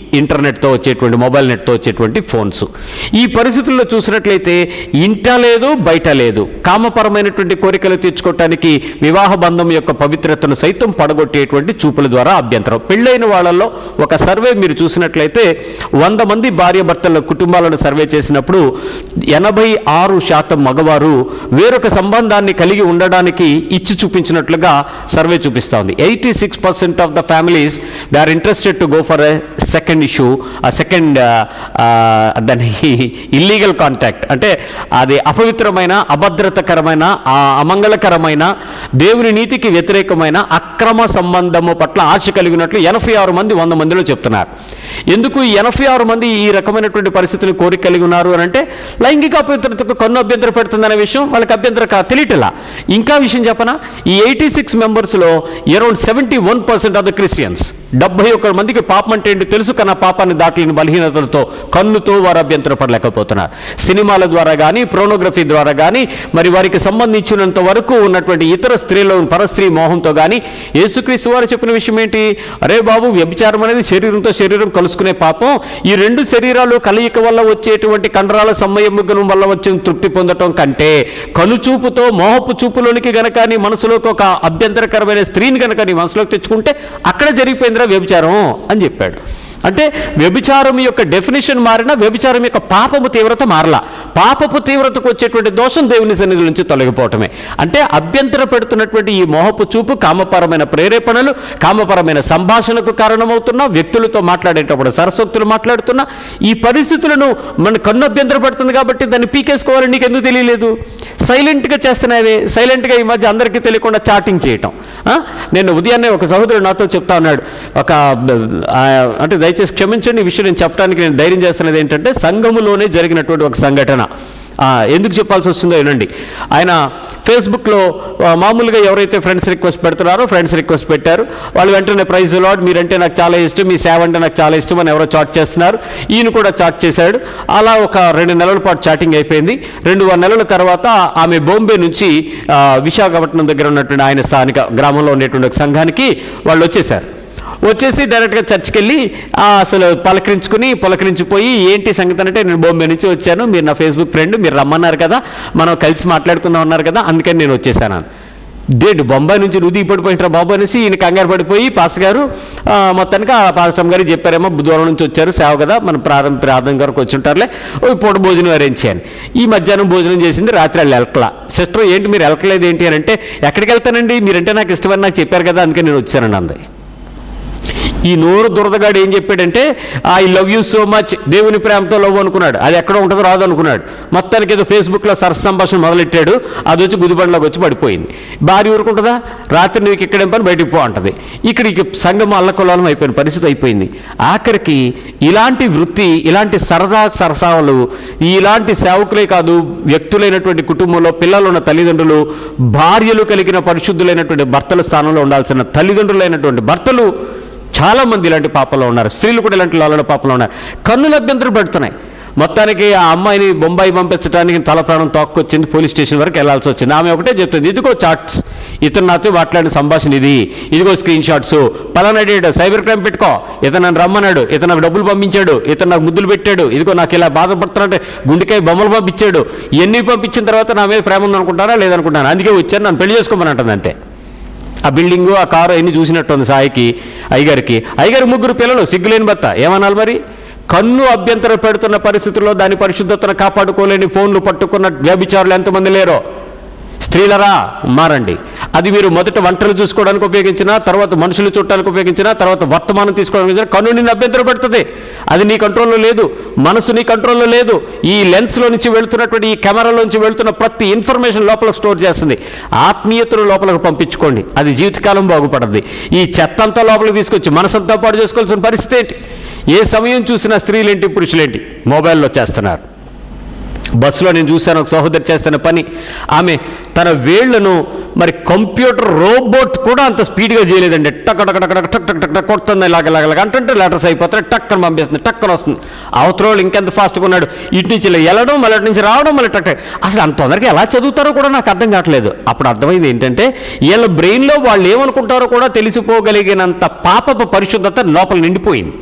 ఇంటర్నెట్తో వచ్చేటువంటి మొబైల్ నెట్తో వచ్చేటువంటి ఫోన్స్. ఈ పరిస్థితుల్లో చూసినట్లయితే ఇంట లేదు బయట లేదు. కామపరమైనటువంటి కోరికలు తీర్చుకోవటానికి వివాహ బంధం యొక్క పవిత్రతను సైతం పడగొట్టేటువంటి చూపుల ద్వారా అభ్యంతరం. పెళ్ళైన వాళ్ళల్లో ఒక సర్వే మీరు చూసినట్లయితే వంద మంది భార్య భర్తల కుటుంబాలను సర్వే చేసినప్పుడు ఎనభై ఆరు శాతం మగవారు వేరొక సంబంధాన్ని కలిగి ఉండడానికి ఇచ్చి చూపించినట్లుగా సర్వే చూపిస్తూ ఉంది. Eighty six percent of the families they are interested to go for a second issue, ఆ సెకండ్ దాని ఇల్లీగల్ కాంటాక్ట్ అంటే అది అపవిత్రమైన, అభద్రతకరమైన, అమంగళకరమైన, దేవుని నీతికి వ్యతిరేకమైన అక్రమ సంబంధము పట్ల ఆశ కలిగినట్లు ఎనభై ఆరు మంది వంద మందిలో చెప్తున్నారు. ఎందుకు ఈ ఎనభై ఆరు మంది ఈ రకమైనటువంటి పరిస్థితులు కోరిక కలిగి ఉన్నారు అని అంటే లైంగిక అభ్యంతరతకు కన్ను అభ్యంతరం పెడుతుందనే విషయం వాళ్ళకి అభ్యంతరం కా తెలియటలా. ఇంకా విషయం చెప్పనా, ఈ ఎయిటీ సిక్స్ మెంబర్స్లో around seventy one percent of the Christians, డెబ్బై ఒక్క మందికి పాపం అంటే ఏంటి తెలుసు, కానీ పాపాన్ని దాటలేని బలహీనతలతో కన్నుతో వారు అభ్యంతరపడలేకపోతున్నారు. సినిమాల ద్వారా కానీ, ప్రోనోగ్రఫీ ద్వారా కానీ, మరి వారికి సంబంధించినంత వరకు ఉన్నటువంటి ఇతర స్త్రీల పరస్త్రీ మోహంతో కానీ, యేసుక్రీస్తు వారు చెప్పిన విషయం ఏంటి, అరే బాబు వ్యభిచారం అనేది శరీరంతో శరీరం కలుసుకునే పాపం, ఈ రెండు శరీరాలు కలయిక వల్ల వచ్చేటువంటి కండరాల సంయమనం వల్ల వచ్చిన తృప్తి పొందటం కంటే కనుచూపుతో మోహపు చూపులోనికి గనక నీ మనసులోకి ఒక అభ్యంతరకరమైన స్త్రీని గనక నీ మనసులోకి తెచ్చుకుంటే అక్కడ జరిగిపోయిందిరా వ్యభిచారం అని చెప్పాడు. అంటే వ్యభిచారం యొక్క డెఫినేషన్ మారినా వ్యభిచారం యొక్క పాపపు తీవ్రత మారలా. పాపపు తీవ్రతకు వచ్చేటువంటి దోషం దేవుని సన్నిధి నుంచి తొలగిపోవటమే. అంటే అభ్యంతర పెడుతున్నటువంటి ఈ మోహపు చూపు, కామపరమైన ప్రేరేపణలు, కామపరమైన సంభాషణకు కారణమవుతున్నా, వ్యక్తులతో మాట్లాడేటప్పుడు సరస్వక్తులు మాట్లాడుతున్నా, ఈ పరిస్థితులను మన కన్ను అభ్యంతర పెడుతుంది కాబట్టి దాన్ని పీకేసుకోవాలని నీకు ఎందుకు తెలియలేదు? సైలెంట్గా చేస్తున్నావే. సైలెంట్గా ఈ మధ్య అందరికీ తెలియకుండా చాటింగ్ చేయటం. నేను ఉదయాన్నే ఒక సహోదరుడు నాతో చెప్తా ఉన్నాడు, ఒక అంటే దయచేసి క్షమించండి, ఈ విషయం నేను చెప్పడానికి నేను ధైర్యం చేస్తున్నది ఏంటంటే సంఘములోనే జరిగినటువంటి ఒక సంఘటన. ఎందుకు చెప్పాల్సి వస్తుందో వినండి. ఆయన ఫేస్బుక్లో మామూలుగా ఎవరైతే ఫ్రెండ్స్ రిక్వెస్ట్ పెడుతున్నారో ఫ్రెండ్స్ రిక్వెస్ట్ పెట్టారు. వాళ్ళు వెంటనే ప్రైజ్ లార్డ్, మీరంటే నాకు చాలా ఇష్టం, మీ సేవ అంటే నాకు చాలా ఇష్టం అని ఎవరో చాట్ చేస్తున్నారు. ఈయన కూడా చాట్ చేశాడు. అలా ఒక రెండు నెలల పాటు చాటింగ్ అయిపోయింది. రెండు నెలల తర్వాత ఆమె బాంబే నుంచి విశాఖపట్నం దగ్గర ఉన్నటువంటి ఆయన స్థానిక గ్రామంలో ఉండేటువంటి ఒక సంఘానికి వాళ్ళు వచ్చేసారు. వచ్చేసి డైరెక్ట్గా చర్చికి వెళ్ళి అసలు పలకరించుకుని పలకరించిపోయి ఏంటి సంగతి అంటే, నేను బాంబే నుంచి వచ్చాను, మీరు నా ఫేస్బుక్ ఫ్రెండ్, మీరు రమ్మన్నారు కదా, మనం కలిసి మాట్లాడుకుందాం అన్నారు కదా, అందుకని నేను వచ్చేసాను. దేంటి బొంబాయి నుంచి నువ్వు దిగిపడిపోయింటారా బాబు అనేసి ఈయన కంగారు పడిపోయి పాస్టర్ గారు మొత్తానికి ఆ పాస్టర్ గారు చెప్పారేమో దూరం నుంచి వచ్చారు సేవ కదా, మనం ప్రారంభ ప్రార్థన గారికి వచ్చి ఉంటారులే, ఓ పూట భోజనం అరేంజ్ చేయాలి. ఈ మధ్యాహ్నం భోజనం చేసింది, రాత్రి వాళ్ళు వెళ్ళకలా. సిస్టర్ ఏంటి మీరు వెళ్ళకలేదు ఏంటి అని అంటే, ఎక్కడికి వెళ్తానండి, మీరంటే నాకు ఇష్టమని నాకు చెప్పారు కదా, అందుకని నేను వచ్చానండి అంది. ఈ నోరు దురదగాడు ఏం చెప్పాడంటే, I love you so much, దేవుని ప్రేమతో లవ్ అనుకున్నాడు. అది ఎక్కడో ఉంటుందో రాదు అనుకున్నాడు. మొత్తానికి ఏదో ఫేస్బుక్లో సరస సంభాషణ మొదలెట్టాడు. అది వచ్చి గుదిబండలోకి వచ్చి పడిపోయింది. భార్య ఊరుకుంటుందా, రాత్రి నీకు ఇక్కడేం పని బయటికి పో అంటది. ఇక్కడికి సంఘం అల్లకొల్లాలం అయిపోయిన పరిస్థితి అయిపోయింది. ఆఖరికి ఇలాంటి వృత్తి, ఇలాంటి సరదా సరసాలు, ఇలాంటి సేవకులే కాదు, వ్యక్తులైనటువంటి కుటుంబంలో పిల్లలున్న తల్లిదండ్రులు, భార్యలు కలిగిన పరిశుద్ధులైనటువంటి భర్తల స్థానంలో ఉండాల్సిన తల్లిదండ్రులైనటువంటి భర్తలు చాలామంది ఇలాంటి పాపంలో ఉన్నారు. స్త్రీలు కూడా ఇలాంటి లాల పాపంలో ఉన్నారు. కన్నుల అభ్యంతరం పెడుతున్నాయి. మొత్తానికి ఆ అమ్మాయిని బొంబాయి పంపించడానికి తల ప్రాణం తోక్కొచ్చింది, పోలీస్ స్టేషన్ వరకు వెళ్లాల్సి వచ్చింది. ఆమె ఒకటే చెప్తుంది, ఇదిగో చాట్స్, ఇతను నాతో మాట్లాడిన సంభాషణ ఇది, ఇదిగో స్క్రీన్ షాట్స్, పలానా డేట్ సైబర్ క్రైమ్ పెట్టుకో, ఇతను నన్ను రమ్మన్నాడు, ఇతను నాకు డబ్బులు పంపించాడు, ఇతను నాకు ముద్దులు పెట్టాడు, ఇదిగో నాకు ఇలా బాధపడుతున్నట్టే గుండెకాయ బొమ్మలు పంపించాడు. ఇవన్నీ పంపించిన తర్వాత నా మీద ప్రేమ ఉందనుకుంటారా లేదనుకుంటాను, అందుకే వచ్చాను, నన్ను పెళ్లి చేసుకోమని అంటుంది. అంతే. ఆ బిల్డింగు, ఆ కారు అన్నీ చూసినట్టుంది సాయికి, అయ్యగారికి. అయ్యగారి ముగ్గురు పిల్లలు, సిగ్గులేని భర్త, ఏమనాలి మరి? కన్ను అభ్యంతర పెడుతున్న పరిస్థితుల్లో దాని పరిశుద్ధతను కాపాడుకోలేని ఫోన్లు పట్టుకున్న వ్యభిచారులు ఎంతమంది లేరో? స్త్రీలరా మారండి. అది మీరు మొదట వంటలు చూసుకోవడానికి ఉపయోగించినా, తర్వాత మనుషులు చూడటానికి ఉపయోగించినా, తర్వాత వర్తమానం తీసుకోవడానికి కన్ను నిన్ను అభ్యంతరం పెడుతుంది. అది నీ కంట్రోల్లో లేదు, మనసు నీ కంట్రోల్లో లేదు. ఈ లెన్స్లో నుంచి వెళుతున్నటువంటి, ఈ కెమెరాలో నుంచి వెళుతున్న ప్రతి ఇన్ఫర్మేషన్ లోపల స్టోర్ చేస్తుంది. ఆత్మీయతను లోపలకు పంపించుకోండి, అది జీవితకాలం బాగుపడుతుంది. ఈ చెత్త అంతా లోపలికి తీసుకొచ్చి మనసంతా పాటు చేసుకోవాల్సిన పరిస్థితి ఏంటి? ఏ సమయం చూసినా స్త్రీలేంటి పురుషులేంటి మొబైల్లో చేస్తున్నారు. బస్సులో నేను చూశాను, ఒక సహోదరి చేస్తున్న పని, ఆమె తన వేళ్లను మరి కంప్యూటర్ రోబోట్ కూడా అంత స్పీడ్గా చేయలేదండి. టక్ టక్ టక్ టక్ టక్ టక్ టక్ కొడుతుంది, ఇలాగలాగలాగ అంటే లెటర్స్ అయిపోతాయి, టక్కని పంపిస్తుంది, టక్కన వస్తుంది. అవతల ఇంకెంత ఫాస్ట్గా ఉన్నాడు, ఇటు నుంచి ఇలా వెళ్ళడం, మళ్ళీ నుంచి రావడం, మళ్ళీ టక్. అసలు అంత తొందరగా ఎలా చదువుతారో కూడా నాకు అర్థం కావట్లేదు. అప్పుడు అర్థమైంది ఏంటంటే, వీళ్ళ బ్రెయిన్లో వాళ్ళు ఏమనుకుంటారో కూడా తెలిసిపోగలిగినంత పాపపు పరిశుద్ధత లోపల నిండిపోయింది.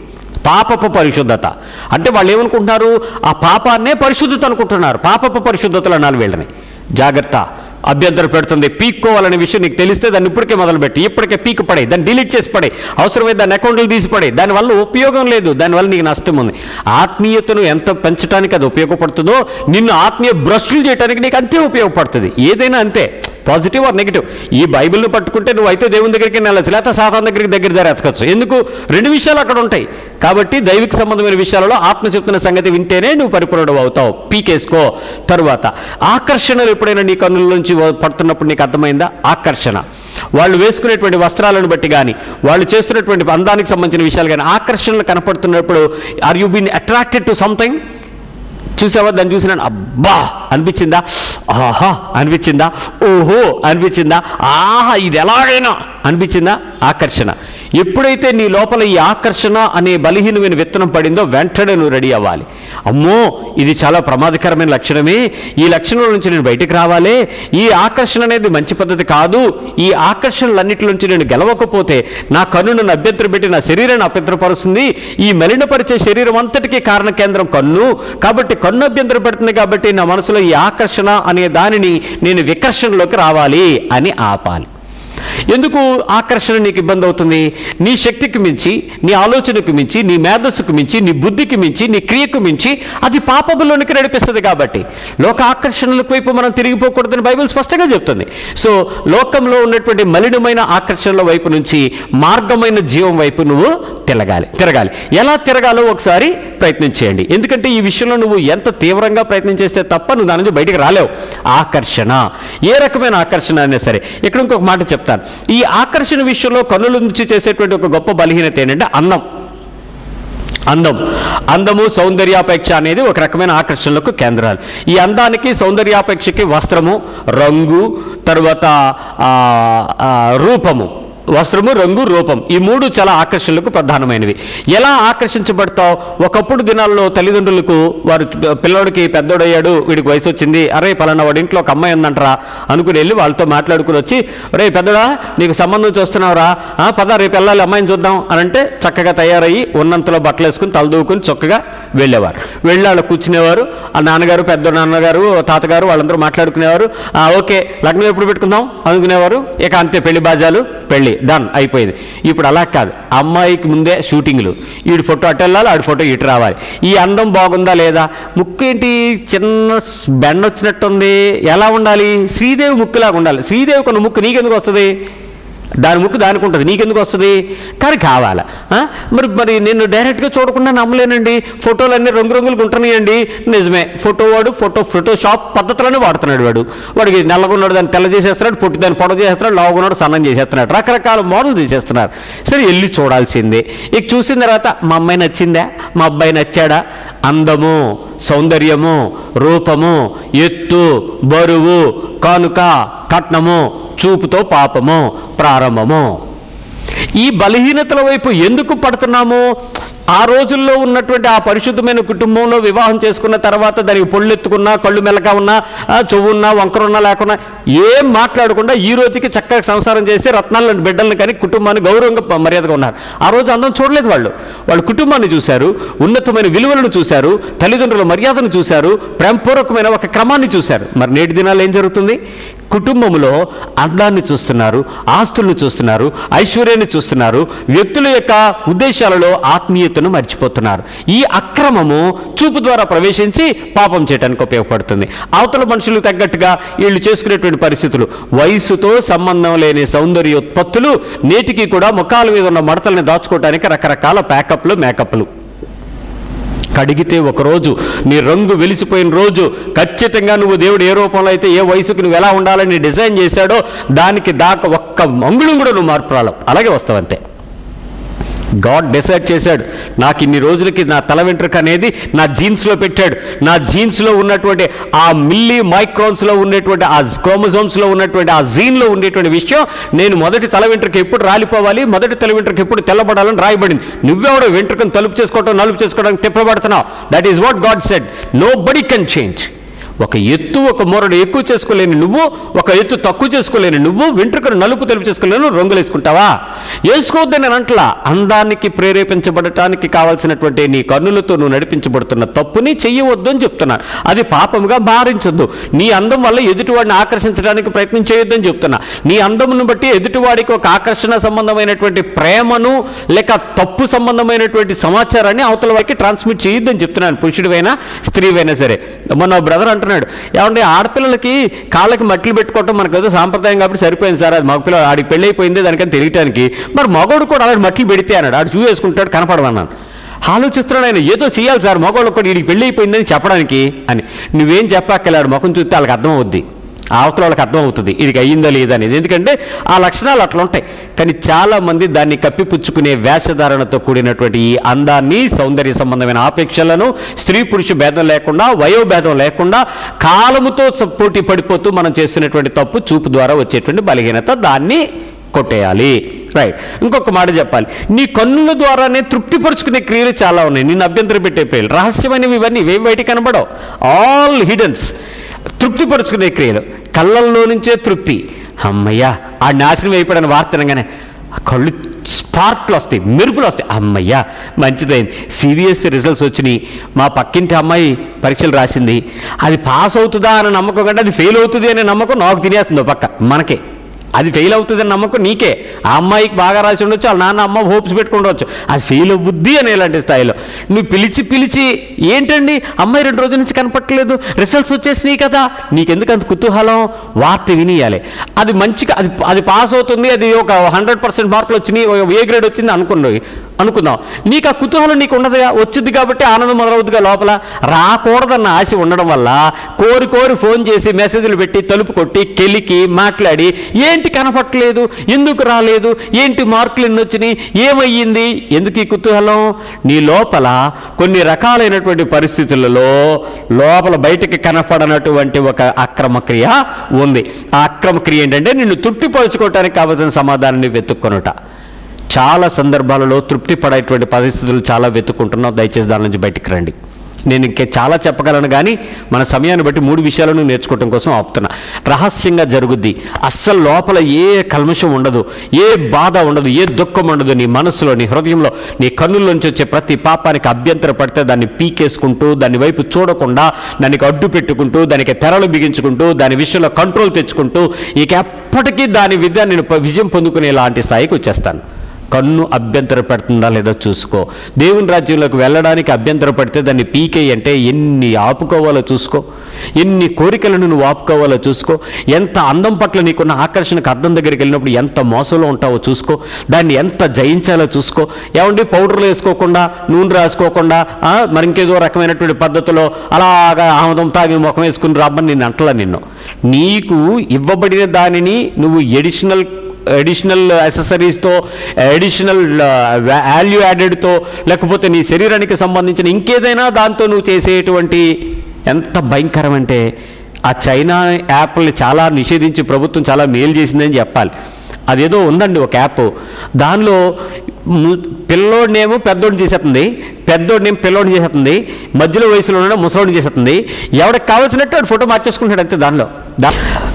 పాపపు పరిశుద్ధత అంటే వాళ్ళు ఏమనుకుంటున్నారు, ఆ పాపాన్నే పరిశుద్ధత అనుకుంటున్నారు. పాపపు పరిశుద్ధతలు అనాలి వీళ్ళని. జాగ్రత్త, అభ్యంతరం పెడుతుంది. పీక్కోవాలనే విషయం నీకు తెలిస్తే దాన్ని ఇప్పటికే మొదలుపెట్టి ఇప్పటికే పీక్ పడే, దాన్ని డిలీట్ చేసి పడే, అవసరమైతే దాన్ని అకౌంట్లు తీసి పడే. దానివల్ల ఉపయోగం లేదు, దానివల్ల నీకు నష్టం ఉంది. ఆత్మీయతను ఎంత పెంచడానికి అది ఉపయోగపడుతుందో నిన్ను ఆత్మీయ బ్రష్లు చేయడానికి నీకు అంతే ఉపయోగపడుతుంది. ఏదైనా అంతే, పాజిటివ్ ఆర్ నెగిటివ్. ఈ బైబిల్ని పట్టుకుంటే నువ్వు అయితే దేవుని దగ్గరికి వెళ్ళచ్చు, లేకపోతే సాతాను దగ్గరికి దగ్గర దగ్గర ఎతకచ్చు. ఎందుకు? రెండు విషయాలు అక్కడ ఉంటాయి. కాబట్టి దైవిక సంబంధమైన విషయాలలో ఆత్మ చెప్తున్న సంగతి వింటేనే నువ్వు పరిపూర్ణుడు అవుతావు. పీకేసుకో. తరువాత ఆకర్షణలు ఎప్పుడైనా నీ కన్నుల నుంచి పడుతున్నప్పుడు నీకు అర్థమైందా? ఆకర్షణ, వాళ్ళు వేసుకునేటువంటి వస్త్రాలను బట్టి కానీ, వాళ్ళు చేస్తున్నటువంటి అందానికి సంబంధించిన విషయాలు కానీ ఆకర్షణలు కనపడుతున్నప్పుడు are you been attracted to something? చూసావా? దాన్ని చూసినా అబ్బా అనిపించిందా? ఆహా అనిపించిందా? ఓహో అనిపించిందా? ఆహా ఇది ఎలాగైనా అనిపించిందా? ఆకర్షణ. ఎప్పుడైతే నీ లోపల ఈ ఆకర్షణ అనే బలహీనమైన విత్తనం పడిందో వెంటనే నువ్వు రెడీ అవ్వాలి. అమ్మో ఇది చాలా ప్రమాదకరమైన లక్షణమే, ఈ లక్షణం నుంచి నేను బయటికి రావాలి. ఈ ఆకర్షణ అనేది మంచి పద్ధతి కాదు. ఈ ఆకర్షణలన్నిటి నుంచి నేను గెలవకపోతే నా కన్ను నన్ను అభ్యంతరం పెట్టి నా శరీరాన్ని అభ్యంతరపరుస్తుంది. ఈ మలినపరిచే శరీరం అంతటికీ కారణ కేంద్రం కన్ను. కాబట్టి కన్ను అభ్యంతరం పెడుతుంది. కాబట్టి నా మనసులో ఈ ఆకర్షణ అనే దానిని నేను వికర్షణలోకి రావాలి అని ఆపాలి. ఎందుకు ఆకర్షణ నీకు ఇబ్బంది అవుతుంది? నీ శక్తికి మించి, నీ ఆలోచనకు మించి, నీ మేధస్సుకు మించి, నీ బుద్ధికి మించి, నీ క్రియకు మించి అది పాపములోనికి నడిపిస్తుంది. కాబట్టి లోక ఆకర్షణలకు వైపు మనం తిరిగిపోకూడదని బైబిల్ స్పష్టంగా చెప్తుంది. సో లోకంలో ఉన్నటువంటి మలినమైన ఆకర్షణల వైపు నుంచి మార్గమైన జీవం వైపు నువ్వు తిరగాలి తిరగాలి ఎలా తిరగాలో ఒకసారి ప్రయత్నం చేయండి. ఎందుకంటే ఈ విషయంలో నువ్వు ఎంత తీవ్రంగా ప్రయత్నం చేస్తే తప్ప నువ్వు దాని నుంచి బయటికి రాలేవు. ఆకర్షణ, ఏ రకమైన ఆకర్షణ అయినా సరే. ఇక్కడ ఇంకొక మాట చెప్తాను. ఈ ఆకర్షణ విషయంలో కన్నుల నుంచి చేసేటువంటి ఒక గొప్ప బలహీనత ఏంటంటే అందం. అందం అందము సౌందర్యాపేక్ష అనేది ఒక రకమైన ఆకర్షణలకు కేంద్రాలు. ఈ అందానికి సౌందర్యాపేక్షకి వస్త్రము, రంగు, తర్వాత రూపము, వస్త్రము, రంగు, రూపం, ఈ మూడు చాలా ఆకర్షణలకు ప్రధానమైనవి. ఎలా ఆకర్షించబడతావు? ఒకప్పుడు దినాల్లో తల్లిదండ్రులకు వారు పిల్లడికి పెద్దోడయ్యాడు, వీడికి వయసు వచ్చింది, అరే పలానా వాడి ఇంట్లో ఒక అమ్మాయి ఉందంటరా అనుకుని వెళ్ళి వాళ్ళతో మాట్లాడుకుని వచ్చి, రే పెద్దడా నీకు సంబంధం చూస్తున్నావురా, పద రేపు వెళ్ళాలి అమ్మాయిని చూద్దాం అని అంటే చక్కగా తయారయ్యి ఉన్నంతలో బట్టలు వేసుకుని తలదూకుని చక్కగా వెళ్ళేవారు. వెళ్ళి వాళ్ళు కూర్చునేవారు. ఆ నాన్నగారు, పెద్ద నాన్నగారు, తాతగారు వాళ్ళందరూ మాట్లాడుకునేవారు. ఓకే లగ్నం ఎప్పుడు పెట్టుకుందాం అనుకునేవారు. ఇక అంతే, పెళ్లి బాజాలు, పెళ్ళి డన్ అయిపోయింది. ఇప్పుడు అలా కాదు, అమ్మాయికి ముందే షూటింగ్లు, వీడి ఫోటో అటు వెళ్ళాలి, ఆడి ఫోటో ఇటు రావాలి. ఈ అందం బాగుందా లేదా? ముక్కు ఏంటి చిన్న బెండ వచ్చినట్టుంది, ఎలా ఉండాలి? శ్రీదేవి ముక్కులాగా ఉండాలి. శ్రీదేవి కొన్న ముక్కు నీకెందుకు వస్తుంది? దాని ముక్కు దానికి ఉంటుంది, నీకెందుకు వస్తుంది? కానీ కావాలా? మరి మరి నేను డైరెక్ట్గా చూడకుండా నమ్మలేనండి, ఫోటోలన్నీ రంగురంగులు ఉంటున్నాయండి. నిజమే, ఫోటో వాడు ఫోటో ఫోటోషాప్ పద్ధతులనే వాడుతున్నాడు. వాడు వాడికి నల్లగున్నాడు దాన్ని తెల్ల చేసేస్తున్నాడు, పొట్టి దాన్ని పొడవ చేసేస్తున్నాడు, లావుగున్నాడు సన్నం చేసేస్తున్నాడు, రకరకాల మోడల్ చేసేస్తున్నారు. సరే వెళ్ళి చూడాల్సిందే. ఇక చూసిన తర్వాత మా అమ్మాయి నచ్చిందా, మా అబ్బాయి నచ్చాడా? అందము, సౌందర్యము, రూపము, ఎత్తు, బరువు, కానుక, కట్నము, చూపుతో పాపము ప్రారంభము. ఈ బలహీనతల వైపు ఎందుకు పడుతున్నాము? ఆ రోజుల్లో ఉన్నటువంటి ఆ పరిశుద్ధమైన కుటుంబంలో వివాహం చేసుకున్న తర్వాత దానికి పొళ్ళెత్తుకున్నా, కళ్ళు మెల్లగా ఉన్నా, చెవున్నా, వంకరున్నా లేకున్నా ఏం మాట్లాడకుండా ఈ రోజుకి చక్కగా సంసారం చేస్తే రత్నాలను బిడ్డలను కానీ కుటుంబాన్ని గౌరవంగా మర్యాదగా ఉన్నారు. ఆ రోజు అందం చూడలేదు. వాళ్ళు వాళ్ళు కుటుంబాన్ని చూశారు, ఉన్నతమైన విలువలను చూశారు, తల్లిదండ్రుల మర్యాదను చూశారు, ప్రేమపూర్వకమైన ఒక క్రమాన్ని చూశారు. మరి నేటి దినాలు ఏం జరుగుతుంది? కుటుంబంలో అందాన్ని చూస్తున్నారు, ఆస్తులను చూస్తున్నారు, ఐశ్వర్యాన్ని చూస్తున్నారు, వ్యక్తుల యొక్క ఉద్దేశాలలో ఆత్మీయతను మర్చిపోతున్నారు. ఈ అక్రమము చూపు ద్వారా ప్రవేశించి పాపం చేయడానికి ఉపయోగపడుతుంది. అవతల మనుషులకు తగ్గట్టుగా వీళ్ళు చేసుకునేటువంటి పరిస్థితులు, వయసుతో సంబంధం లేని సౌందర్యోత్పత్తులు, నేటికి కూడా ముఖాల మీద ఉన్న మడతల్ని దాచుకోవడానికి రకరకాల ప్యాకప్లు, మేకప్లు. కడిగితే ఒకరోజు నీ రంగు వెలిసిపోయిన రోజు ఖచ్చితంగా నువ్వు దేవుడు ఏ రూపంలో అయితే ఏ వయసుకు నువ్వు ఎలా ఉండాలని డిజైన్ చేశాడో దానికి దాకా ఒక్క అంగుళం కూడా నువ్వు మార్పు రాలేవు, అలాగే వస్తావంతే. గాడ్ డిసైడ్ చేశాడు, నాకు ఇన్ని రోజులకి నా తల వెంట్రుక అనేది నా జీన్స్లో పెట్టాడు. నా జీన్స్లో ఉన్నటువంటి ఆ మిల్లీ మైక్రాన్స్లో ఉన్నటువంటి ఆ క్రోమోజోమ్స్లో ఉన్నటువంటి ఆ జీన్లో ఉండేటువంటి విషయం, నేను మొదటి తల వెంట్రుక ఎప్పుడు రాలిపోవాలి, మొదటి తల వెంట్రుక ఎప్పుడు తెల్లబడాలని రాయబడింది. నువ్వెవడో వెంట్రుకను తలుపు చేసుకోవటం, నలుపు చేసుకోవడానికి తిప్పబడుతున్నావు. That is what God said. Nobody can change. ఒక ఎత్తు ఒక మూరడు ఎక్కువ చేసుకోలేని నువ్వు, ఒక ఎత్తు తక్కువ చేసుకోలేని నువ్వు వెంట్రుకను నలుపు తెలుపు చేసుకోలేను రంగులు వేసుకుంటావా? వేసుకోవద్దని నేను అంటలా. అందానికి ప్రేరేపించబడటానికి కావాల్సినటువంటి నీ కన్నులతో నువ్వు నడిపించబడుతున్న తప్పుని చెయ్యవద్దు అని చెప్తున్నా. అది పాపముగా భావించొద్దు. నీ అందం వల్ల ఎదుటివాడిని ఆకర్షించడానికి ప్రయత్నం చేయొద్దని చెప్తున్నా. నీ అందమును బట్టి ఎదుటివాడికి ఒక ఆకర్షణ సంబంధమైనటువంటి ప్రేమను లేక తప్పు సంబంధమైనటువంటి సమాచారాన్ని అవతల వారికి ట్రాన్స్మిట్ చేయొద్దని చెప్తున్నాను, పురుషుడివైనా స్త్రీవైనా సరే. మొన్న బ్రదర్ అంటున్నాడు, ఏమంటే ఆడపిల్లలకి కాళ్ళకి మట్టిలు పెట్టుకోవటం మనకు ఏదో సాంప్రదాయం కాబట్టి సరిపోయింది సార్, అది మగ పిల్ల ఆడికి పెళ్ళి అయిపోయింది దానికని తెలియటానికి, మరి మగోడు కూడా అలాంటి మట్టిలు పెడితే అన్నాడు. ఆడు చూ వేసుకుంటాడు కనపడమన్నాను. ఆలోచిస్తున్నాడు ఆయన, ఏదో చేయాలి సార్ మగవాళ్ళు కూడా వీడికి పెళ్ళి అయిపోయిందని చెప్పడానికి అని. నువ్వేం చెప్పక్కర్లేడు, ముఖం చూస్తే వాళ్ళకి అర్థం అవుద్ది, అవతల వాళ్ళకి అర్థం అవుతుంది ఇది అయ్యిందా లేదా అనేది. ఎందుకంటే ఆ లక్షణాలు అట్లా ఉంటాయి. కానీ చాలామంది దాన్ని కప్పిపుచ్చుకునే వేషధారణతో కూడినటువంటి ఈ అందాన్ని, సౌందర్య సంబంధమైన ఆపేక్షలను, స్త్రీ పురుష భేదం లేకుండా, వయోభేదం లేకుండా కాలముతో పోటీ పడిపోతూ మనం చేస్తున్నటువంటి తప్పు చూపు ద్వారా వచ్చేటువంటి బలహీనత, దాన్ని కొట్టేయాలి. రైట్. ఇంకొక మాట చెప్పాలి, నీ కన్నుల ద్వారానే తృప్తిపరుచుకునే క్రియలు చాలా ఉన్నాయి. నిన్ను అభ్యంతరం పెట్టే క్రియలు, రహస్యమైనవి ఇవన్నీ ఇవేం బయటికి కనబడవు, ఆల్ హిడెన్స్. తృప్తిపరుచుకునే క్రియలు, కళ్ళల్లో నుంచే తృప్తి. అమ్మయ్యా ఆ నాశనం అయిపోయిన వార్తనగానే కళ్ళు స్పార్క్లు వస్తాయి, మెరుపులు వస్తాయి, అమ్మయ్యా మంచిదైంది. సిబిఎస్ఈ రిజల్ట్స్ వచ్చినాయి, మా పక్కింటి అమ్మాయి పరీక్షలు రాసింది, అది పాస్ అవుతుందా అనే నమ్మకం కంటే అది ఫెయిల్ అవుతుంది అనే నమ్మకం నాకు తినేస్తుందో పక్క మనకే. అది ఫెయిల్ అవుతుందని నమ్మకం నీకే. ఆ అమ్మాయికి బాగా రాసి ఉండొచ్చు, వాళ్ళ నాన్న అమ్మ హోప్స్ పెట్టుకుండవచ్చు, అది ఫెయిల్ అవ్వుద్ది అని ఇలాంటి స్థాయిలో నువ్వు పిలిచి పిలిచి ఏంటండి అమ్మాయి రెండు రోజుల నుంచి కనపట్టలేదు, రిజల్ట్స్ వచ్చేసినాయి కదా, నీకెందుకు అంత కుతూహలం? వార్త వినియాలి. అది మంచిగా అది అది పాస్ అవుతుంది, అది ఒక హండ్రెడ్ పర్సెంట్ మార్కులు వచ్చినాయి, ఏ గ్రేడ్ వచ్చింది అనుకున్నావు అనుకుందాం, నీకు ఆ కుతూహలం నీకు ఉండదుగా, వచ్చింది కాబట్టి ఆనందం మొదలవుతుందిగా. లోపల రాకూడదన్న ఆశ ఉండడం వల్ల కోరి కోరి ఫోన్ చేసి మెసేజ్లు పెట్టి తలుపు కొట్టి కెలికి మాట్లాడి ఏంటి కనపట్టలేదు, ఎందుకు రాలేదు, ఏంటి మార్కులు ఎన్ని వచ్చినాయి, ఏమయ్యింది, ఎందుకు ఈ కుతూహలం? నీ లోపల కొన్ని రకాలైనటువంటి పరిస్థితులలో లోపల బయటికి కనపడనటువంటి ఒక అక్రమ క్రియ ఉంది. ఆ అక్రమ క్రియ ఏంటంటే నిన్ను తృప్తిపరుచుకోవటానికి కావాల్సిన సమాధానాన్ని వెతుక్కొనుట. చాలా సందర్భాలలో తృప్తి పడేటువంటి పరిస్థితులు చాలా వెతుక్కుంటున్నావు. దయచేసి దాని నుంచి బయటికి రండి. నేను ఇంకే చాలా చెప్పగలను, కానీ మన సమయాన్ని బట్టి మూడు విషయాలను నేర్చుకోవడం కోసం ఆపుతున్నా. రహస్యంగా జరుగుద్ది, అస్సలు లోపల ఏ కల్మషం ఉండదు, ఏ బాధ ఉండదు, ఏ దుఃఖం ఉండదు. నీ మనసులో, నీ హృదయంలో, నీ కన్నుల్లోంచి వచ్చే ప్రతి పాపానికి అభ్యంతర పడితే దాన్ని పీకేసుకుంటూ, దాని వైపు చూడకుండా, దానికి అడ్డు పెట్టుకుంటూ, దానికి తెరలు బిగించుకుంటూ, దాని విషయంలో కంట్రోల్ తెచ్చుకుంటూ, ఇక ఎప్పటికీ దాని విద్య నేను విజయం పొందుకునే లాంటి స్థాయికి వచ్చేస్తాను. కన్ను అభ్యంతర పెడుతుందా లేదా చూసుకో. దేవుని రాజ్యంలోకి వెళ్ళడానికి అభ్యంతర పడితే దాన్ని పీకే అంటే ఎన్ని ఆపుకోవాలో చూసుకో, ఎన్ని కోరికలను నువ్వు ఆపుకోవాలో చూసుకో, ఎంత అందం పట్ల నీకున్న ఆకర్షణకు అద్దం దగ్గరికి వెళ్ళినప్పుడు ఎంత మోసంలో ఉంటావో చూసుకో, దాన్ని ఎంత జయించాలో చూసుకో. ఏమండి పౌడర్లు వేసుకోకుండా, నూనె రాసుకోకుండా, మరి ఇంకేదో రకమైనటువంటి పద్ధతిలో అలాగా ఆమదం తాగి ముఖం వేసుకుని రమ్మని నేను అంటలా. నిన్ను నీకు ఇవ్వబడిన దానిని నువ్వు ఎడిషనల్ అడిషనల్ యాక్సెసరీస్తో, అడిషనల్ వాల్యూ యాడెడ్తో, లేకపోతే నీ శరీరానికి సంబంధించిన ఇంకేదైనా దాంతో నువ్వు చేసేటువంటి ఎంత భయంకరం అంటే, ఆ చైనా యాప్ని చాలా నిషేధించి ప్రభుత్వం చాలా మేలు చేసిందని చెప్పాలి. అదేదో ఉందండి ఒక యాప్, దానిలో పిల్లోడినేమో పెద్దోడిని చేసేస్తుంది, పెద్దోడినేమో పిల్లోడిని చేసేస్తుంది, మధ్యలో వయసులో ఉన్న ముసలోడిని చేసేస్తుంది, ఎవరికి కావాల్సినట్టు వాడు ఫోటో మార్చేసుకుంటాడు అంతే దానిలో. దా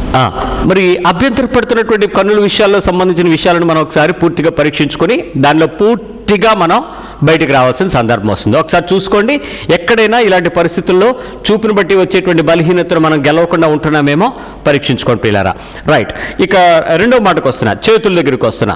మరి అభ్యంతర పడుతున్నటువంటి కన్నుల విషయాల్లో సంబంధించిన విషయాలను మనం ఒకసారి పూర్తిగా పరీక్షించుకొని దానిలో పూర్తిగా మనం బయటకు రావాల్సిన సందర్భం వస్తుంది. ఒకసారి చూసుకోండి, ఎక్కడైనా ఇలాంటి పరిస్థితుల్లో చూపును బట్టి వచ్చేటువంటి బలహీనతను మనం గెలవకుండా ఉంటున్నామేమో పరీక్షించుకోండి పిల్లారా. రైట్. ఇక రెండో మాటకు వస్తున్నా, చేతుల దగ్గరికి వస్తున్నా.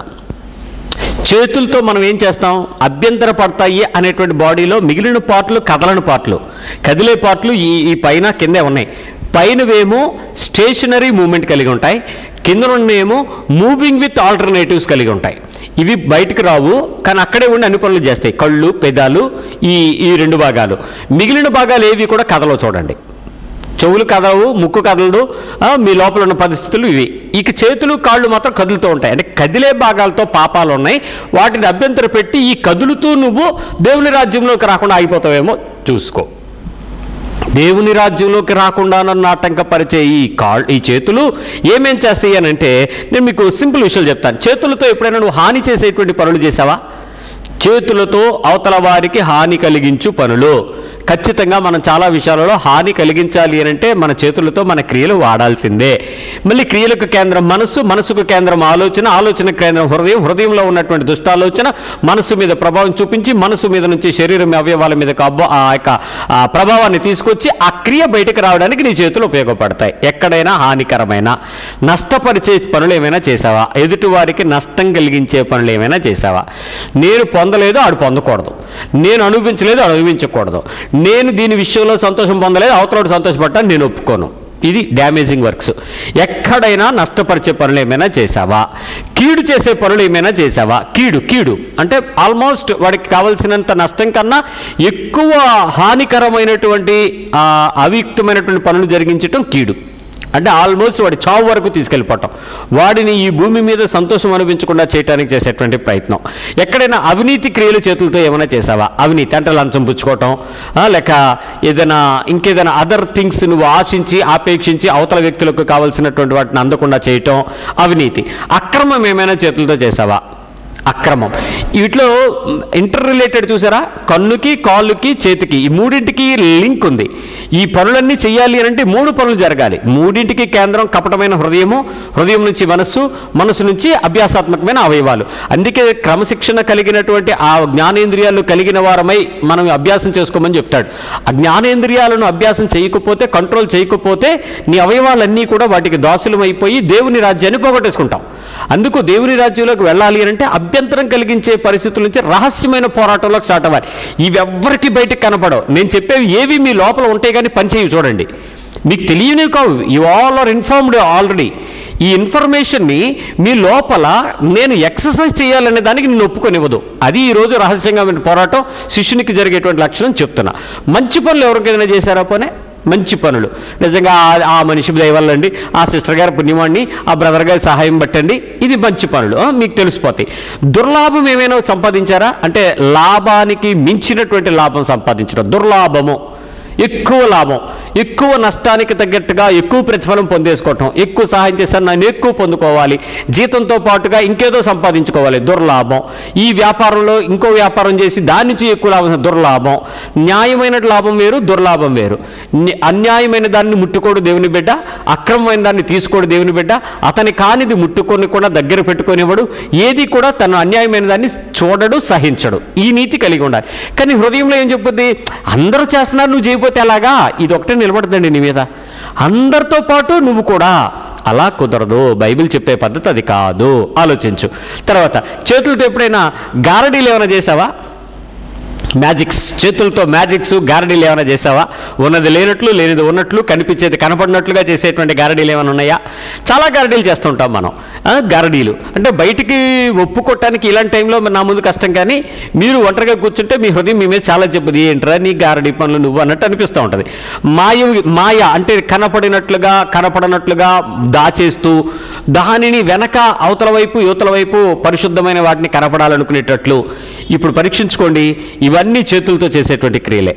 చేతులతో మనం ఏం చేస్తాం? అభ్యంతర పడతాయి అనేటువంటి బాడీలో మిగిలిన పార్ట్లు కదలని పార్ట్లు, కదిలే పార్ట్లు ఈ ఈ పైన కిందే ఉన్నాయి. పైనవేమో స్టేషనరీ మూమెంట్ కలిగి ఉంటాయి, కింద నుండేమో మూవింగ్ విత్ ఆల్టర్నేటివ్స్ కలిగి ఉంటాయి. ఇవి బయటకు రావు, కానీ అక్కడే ఉండి అన్ని పనులు చేస్తాయి. కళ్ళు, పెదాలు, ఈ ఈ రెండు భాగాలు. మిగిలిన భాగాలు ఏవి కూడా కదలవు. చూడండి, చెవులు కదలవు, ముక్కు కదలదు, మీ లోపల ఉన్న పరిస్థితులు ఇవి. ఇక చేతులు, కాళ్ళు మాత్రం కదులుతూ ఉంటాయి. అంటే కదిలే భాగాలతో పాపాలు ఉన్నాయి. వాటిని అభ్యంతర పెట్టి ఈ కదులుతూ నువ్వు దేవుని రాజ్యంలోకి రాకుండా అయిపోతావేమో చూసుకో. దేవుని రాజ్యంలోకి రాకుండా నన్ను ఆటంకపరిచే ఈ కాళ్ళు, ఈ చేతులు ఏమేం చేస్తాయి అని అంటే, నేను మీకు సింపుల్ విషయాలు చెప్తాను. చేతులతో ఎప్పుడైనా నువ్వు హాని చేసేటువంటి పనులు చేసావా? చేతులతో అవతల వారికి హాని కలిగించు పనులు, ఖచ్చితంగా మనం చాలా విషయాలలో హాని కలిగించాలి అని అంటే మన చేతులతో మన క్రియలు వాడాల్సిందే. మళ్ళీ క్రియలకు కేంద్రం మనస్సు, మనసుకు కేంద్రం ఆలోచన, ఆలోచన కేంద్రం హృదయం, హృదయంలో ఉన్నటువంటి దుష్టాలోచన మనసు మీద ప్రభావం చూపించి మనసు మీద నుంచి శరీరం అవయవాల మీద ఆ యొక్క ప్రభావాన్ని తీసుకొచ్చి ఆ క్రియ బయటకు రావడానికి నీ చేతులు ఉపయోగపడతాయి. ఎక్కడైనా హానికరమైన నష్టపరిచే పనులు ఏమైనా చేసావా? ఎదుటి వారికి నష్టం కలిగించే పనులు ఏమైనా చేసావా? నేను పొందలేదు ఆడు పొందకూడదు, నేను అనుభవించలేదు ఆడు అనుభవించకూడదు, నేను దీని విషయంలో సంతోషం పొందలేదు అవతల సంతోషపడ్డాను నేను ఒప్పుకోను. ఇది డ్యామేజింగ్ వర్క్స్. ఎక్కడైనా నష్టపరిచే పనులు ఏమైనా చేసావా? కీడు చేసే పనులు ఏమైనా చేసావా? కీడు కీడు అంటే ఆల్మోస్ట్ వాడికి కావాల్సినంత నష్టం కన్నా ఎక్కువ హానికరమైనటువంటి అవియుక్తమైనటువంటి పనులు జరిగించటం కీడు. అంటే ఆల్మోస్ట్ వాడి చావు వరకు తీసుకెళ్ళిపోవటం, వాడిని ఈ భూమి మీద సంతోషం అనిపించకుండా చేయడానికి చేసేటువంటి ప్రయత్నం. ఎక్కడైనా అవినీతి క్రియలు చేతులతో ఏమైనా చేసావా? అవినీతి అంటే లంచం పుచ్చుకోవటం, లేక ఏదైనా ఇంకేదైనా అదర్ థింగ్స్ నువ్వు ఆశించి ఆపేక్షించి అవతల వ్యక్తులకు కావాల్సినటువంటి వాటిని అందకుండా చేయటం అవినీతి. అక్రమం ఏమైనా చేతులతో చేసావా? అక్రమం. వీటిలో ఇంటర్ రిలేటెడ్ చూసారా? కన్నుకి, కాళ్ళుకి, చేతికి, ఈ మూడింటికి లింక్ ఉంది. ఈ పనులన్నీ చేయాలి అని అంటే మూడు పనులు జరగాలి. మూడింటికి కేంద్రం కపటమైన హృదయము, హృదయం నుంచి మనస్సు, మనసు నుంచి అభ్యాసాత్మకమైన అవయవాలు. అందుకే క్రమశిక్షణ కలిగినటువంటి ఆ జ్ఞానేంద్రియాలు కలిగిన వారమై మనం అభ్యాసం చేసుకోమని చెప్తాడు. ఆ జ్ఞానేంద్రియాలను అభ్యాసం చేయకపోతే, కంట్రోల్ చేయకపోతే నీ అవయవాలన్నీ కూడా వాటికి దాసులం అయిపోయి దేవుని రాజ్యాన్ని పోగొట్టేసుకుంటాం. అందుకు దేవుని రాజ్యంలోకి వెళ్ళాలి అని అంటే అభ్యంతరం కలిగించే పరిస్థితుల నుంచి రహస్యమైన పోరాటంలోకి స్టార్ట్ అవ్వాలి. ఇవి ఎవ్వరికి బయటకు కనపడవు. నేను చెప్పేవి ఏవి మీ లోపల ఉంటే కానీ పనిచేయవు. చూడండి, మీకు తెలియనివి కావు. You all are informed already. ఈ ఇన్ఫర్మేషన్ని మీ లోపల నేను ఎక్సర్సైజ్ చేయాలనే దానికి నేను ఒప్పుకొనివ్వదు. అది ఈరోజు రహస్యంగా పోరాటం శిష్యునికి జరిగేటువంటి లక్షణం చెప్తున్నా. మంచి పనులు ఎవరికైనా చేశారా? పోనే మంచి పనులు నిజంగా ఆ మనిషి దయవల్లండి, ఆ సిస్టర్ గారి పుణ్యమాన్ని, ఆ బ్రదర్ గారి సహాయం పట్టండి, ఇది మంచి పనులు మీకు తెలిసిపోతాయి. దుర్లాభం ఏమైనా సంపాదించారా అంటే లాభానికి మించినటువంటి లాభం సంపాదించడం దుర్లాభము. ఎక్కువ లాభం, ఎక్కువ నష్టానికి తగ్గట్టుగా ఎక్కువ ప్రతిఫలం పొందేసుకోవటం, ఎక్కువ సహాయం చేశాను నేను ఎక్కువ పొందుకోవాలి, జీతంతో పాటుగా ఇంకేదో సంపాదించుకోవాలి, దుర్లాభం. ఈ వ్యాపారంలో ఇంకో వ్యాపారం చేసి దాని నుంచి ఎక్కువ లాభం, దుర్లాభం. న్యాయమైన లాభం వేరు, దుర్లాభం వేరు. అన్యాయమైన దాన్ని ముట్టుకోడు దేవుని బిడ్డ, అక్రమమైన దాన్ని తీసుకోడు దేవుని బిడ్డ, అతని కానిది ముట్టుకొని కూడా దగ్గర పెట్టుకొనివ్వడు, ఏది కూడా తను అన్యాయమైన దాన్ని చూడడు, సహించడు. ఈ నీతి కలిగి ఉండాలి. కానీ హృదయంలో ఏం చెప్పుద్ది? అందరూ చేస్తున్నారు, నువ్వు చేయకపోతే ఎలాగా? ఇది ఒకటే నిలబడుతుంది నీ మీద. అందరితో పాటు నువ్వు కూడా, అలా కుదరదు. బైబిల్ చెప్పే పద్ధతి అది కాదు. ఆలోచించు. తర్వాత చేతులతో ఎప్పుడైనా గారడీలు ఏమైనా చేసావా? మ్యాజిక్స్, చేతులతో మ్యాజిక్స్, గారడీలు ఏమైనా చేసావా? ఉన్నది లేనట్లు, లేనిది ఉన్నట్లు, కనిపించేది కనపడినట్లుగా చేసేటువంటి గారడీలు ఏమైనా ఉన్నాయా? చాలా గారడీలు చేస్తుంటాం మనం. గారడీలు అంటే బయటికి ఒప్పుకోవటానికి ఇలాంటి టైంలో నా ముందు కష్టం, కానీ మీరు ఒంటరిగా కూర్చుంటే మీ హృదయం మీ మీద చాలా చెప్పుది, ఏంట్రా నీ గారడీ పనులు నువ్వు అన్నట్టు అనిపిస్తూ ఉంటుంది. మాయ మాయ అంటే కనపడినట్లుగా కనపడనట్లుగా దాచేస్తూ దానిని వెనక అవతల వైపు యువతల వైపు పరిశుద్ధమైన వాటిని కనపడాలనుకునేటట్లు. ఇప్పుడు పరీక్షించుకోండి, ఇవన్నీ చేతులతో చేసేటువంటి క్రియలే.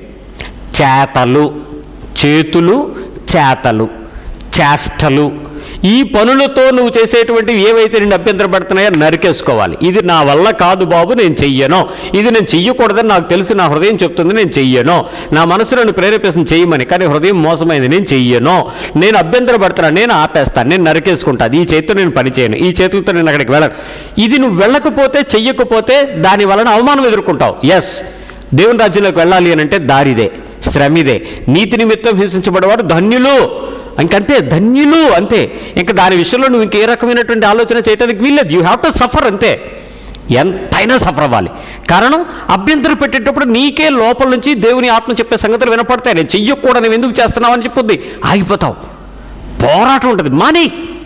చేతలు, చేతులు, చేతలు, చేష్టలు, ఈ పనులతో నువ్వు చేసేటువంటివి ఏవైతే నేను అభ్యంతరపడుతున్నాయో నరికేసుకోవాలి. ఇది నా వల్ల కాదు బాబు, నేను చెయ్యను, ఇది నేను చెయ్యకూడదని నాకు తెలుసు, నా హృదయం చెప్తుంది నేను చెయ్యను, నా మనసు నన్ను ప్రేరేపిస్తుంది చెయ్యమని, కానీ హృదయం మోసమైంది, నేను చెయ్యను, నేను అభ్యంతరపడుతున్నాను, నేను ఆపేస్తాను, నేను నరికేసుకుంటాను, ఈ చేతితో నేను పని చేయను, ఈ చేతులతో నేను అక్కడికి వెళ్ళను. ఇది నువ్వు వెళ్ళకపోతే, చెయ్యకపోతే దాని వలన అవమానం ఎదుర్కొంటావు. ఎస్, దేవుని రాజ్యంలోకి వెళ్ళాలి అని అంటే దారిదే, శ్రమిదే. నీతి నిమిత్తం హింసించబడేవారు ధన్యులు, ఇంకంతే, ధన్యులు అంతే. ఇంకా దాని విషయంలో నువ్వు ఇంకే రకమైనటువంటి ఆలోచన చేయడానికి వీల్లేదు. యూ హ్యావ్ టు సఫర్ అంతే. ఎంతైనా సఫర్ అవ్వాలి. కారణం, అభ్యంతరం పెట్టేటప్పుడు నీకే లోపల నుంచి దేవుని ఆత్మ చెప్పే సంగతులు వినపడతాయి. నేను చెయ్యకూడదు, నువ్వు ఎందుకు చేస్తున్నావు అని చెప్పుద్ది, ఆగిపోతావు. పోరాటం ఉంటుంది, మాని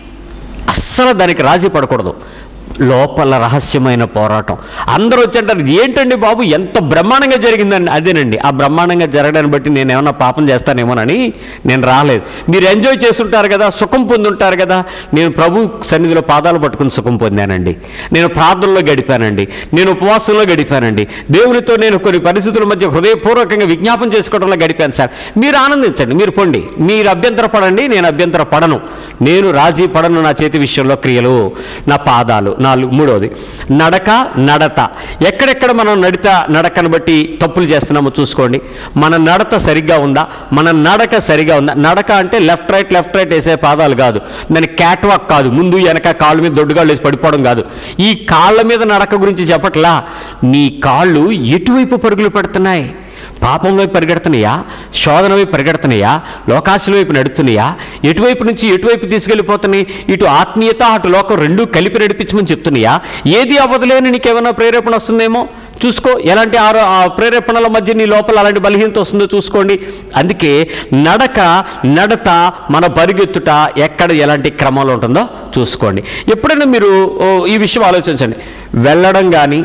అస్సలు దానికి రాజీ పడకూడదు. లోపల రహస్యమైన పోరాటం. అందరూ వచ్చంటారు, ఏంటండి బాబు ఎంత బ్రహ్మాండంగా జరిగిందండి. అదేనండి, ఆ బ్రహ్మాండంగా జరగడాన్ని బట్టి నేను ఏమన్నా పాపం చేస్తానేమోనని నేను రాలేదు. మీరు ఎంజాయ్ చేస్తుంటారు కదా, సుఖం పొందుంటారు కదా. నేను ప్రభు సన్నిధిలో పాదాలు పట్టుకుని సుఖం పొందానండి, నేను ప్రార్థనలో గడిపానండి, నేను ఉపవాసంలో గడిపానండి, దేవునితో నేను కొన్ని పరిస్థితుల మధ్య హృదయపూర్వకంగా విజ్ఞాపం చేసుకోవడంలో గడిపాను సార్. మీరు ఆనందించండి, మీరు పొండి, మీరు అభ్యంతర పడండి, నేను అభ్యంతర పడను, నేను రాజీ పడను. నా చేతి విషయంలో క్రియలు, నా పాదాలు, నాలుగు మూడవది నడక, నడత. ఎక్కడెక్కడ మనం నడిత నడకను బట్టి తప్పులు చేస్తున్నామో చూసుకోండి. మన నడత సరిగ్గా ఉందా, మన నడక సరిగా ఉందా. నడక అంటే లెఫ్ట్ రైట్ లెఫ్ట్ రైట్ వేసే పాదాలు కాదు, దాని క్యాట్ వాక్ కాదు, ముందు వెనక కాళ్ళ మీద దొడ్డుగాళ్ళు వేసి పడిపోవడం కాదు. ఈ కాళ్ళ మీద నడక గురించి చెప్పట్లా. నీ కాళ్ళు ఎటువైపు పరుగులు పెడుతున్నాయి? పాపం వైపు పరిగెడుతున్నాయా, శోధన వైపు పరిగెడుతున్నాయా, లోకాశల వైపు నడుస్తున్నాయా, ఎటువైపు నుంచి ఎటువైపు తీసుకెళ్ళిపోతున్నాయి? ఇటు ఆత్మీయత అటు లోకం రెండూ కలిపి నడిపించమని చెప్తున్నాయా? ఏది అవ్వదులేని నీకేమైనా ప్రేరేపణ వస్తుందేమో చూసుకో. ఎలాంటి ఆరో ఆ ప్రేరేపణల మధ్య నీ లోపల అలాంటి బలహీనత వస్తుందో చూసుకోండి. అందుకే నడక, నడత, మన పరిగెత్తుట ఎక్కడ ఎలాంటి క్రమంలో ఉంటుందో చూసుకోండి. ఎప్పుడైనా మీరు ఈ విషయం ఆలోచించండి. వెళ్ళడం కానీ,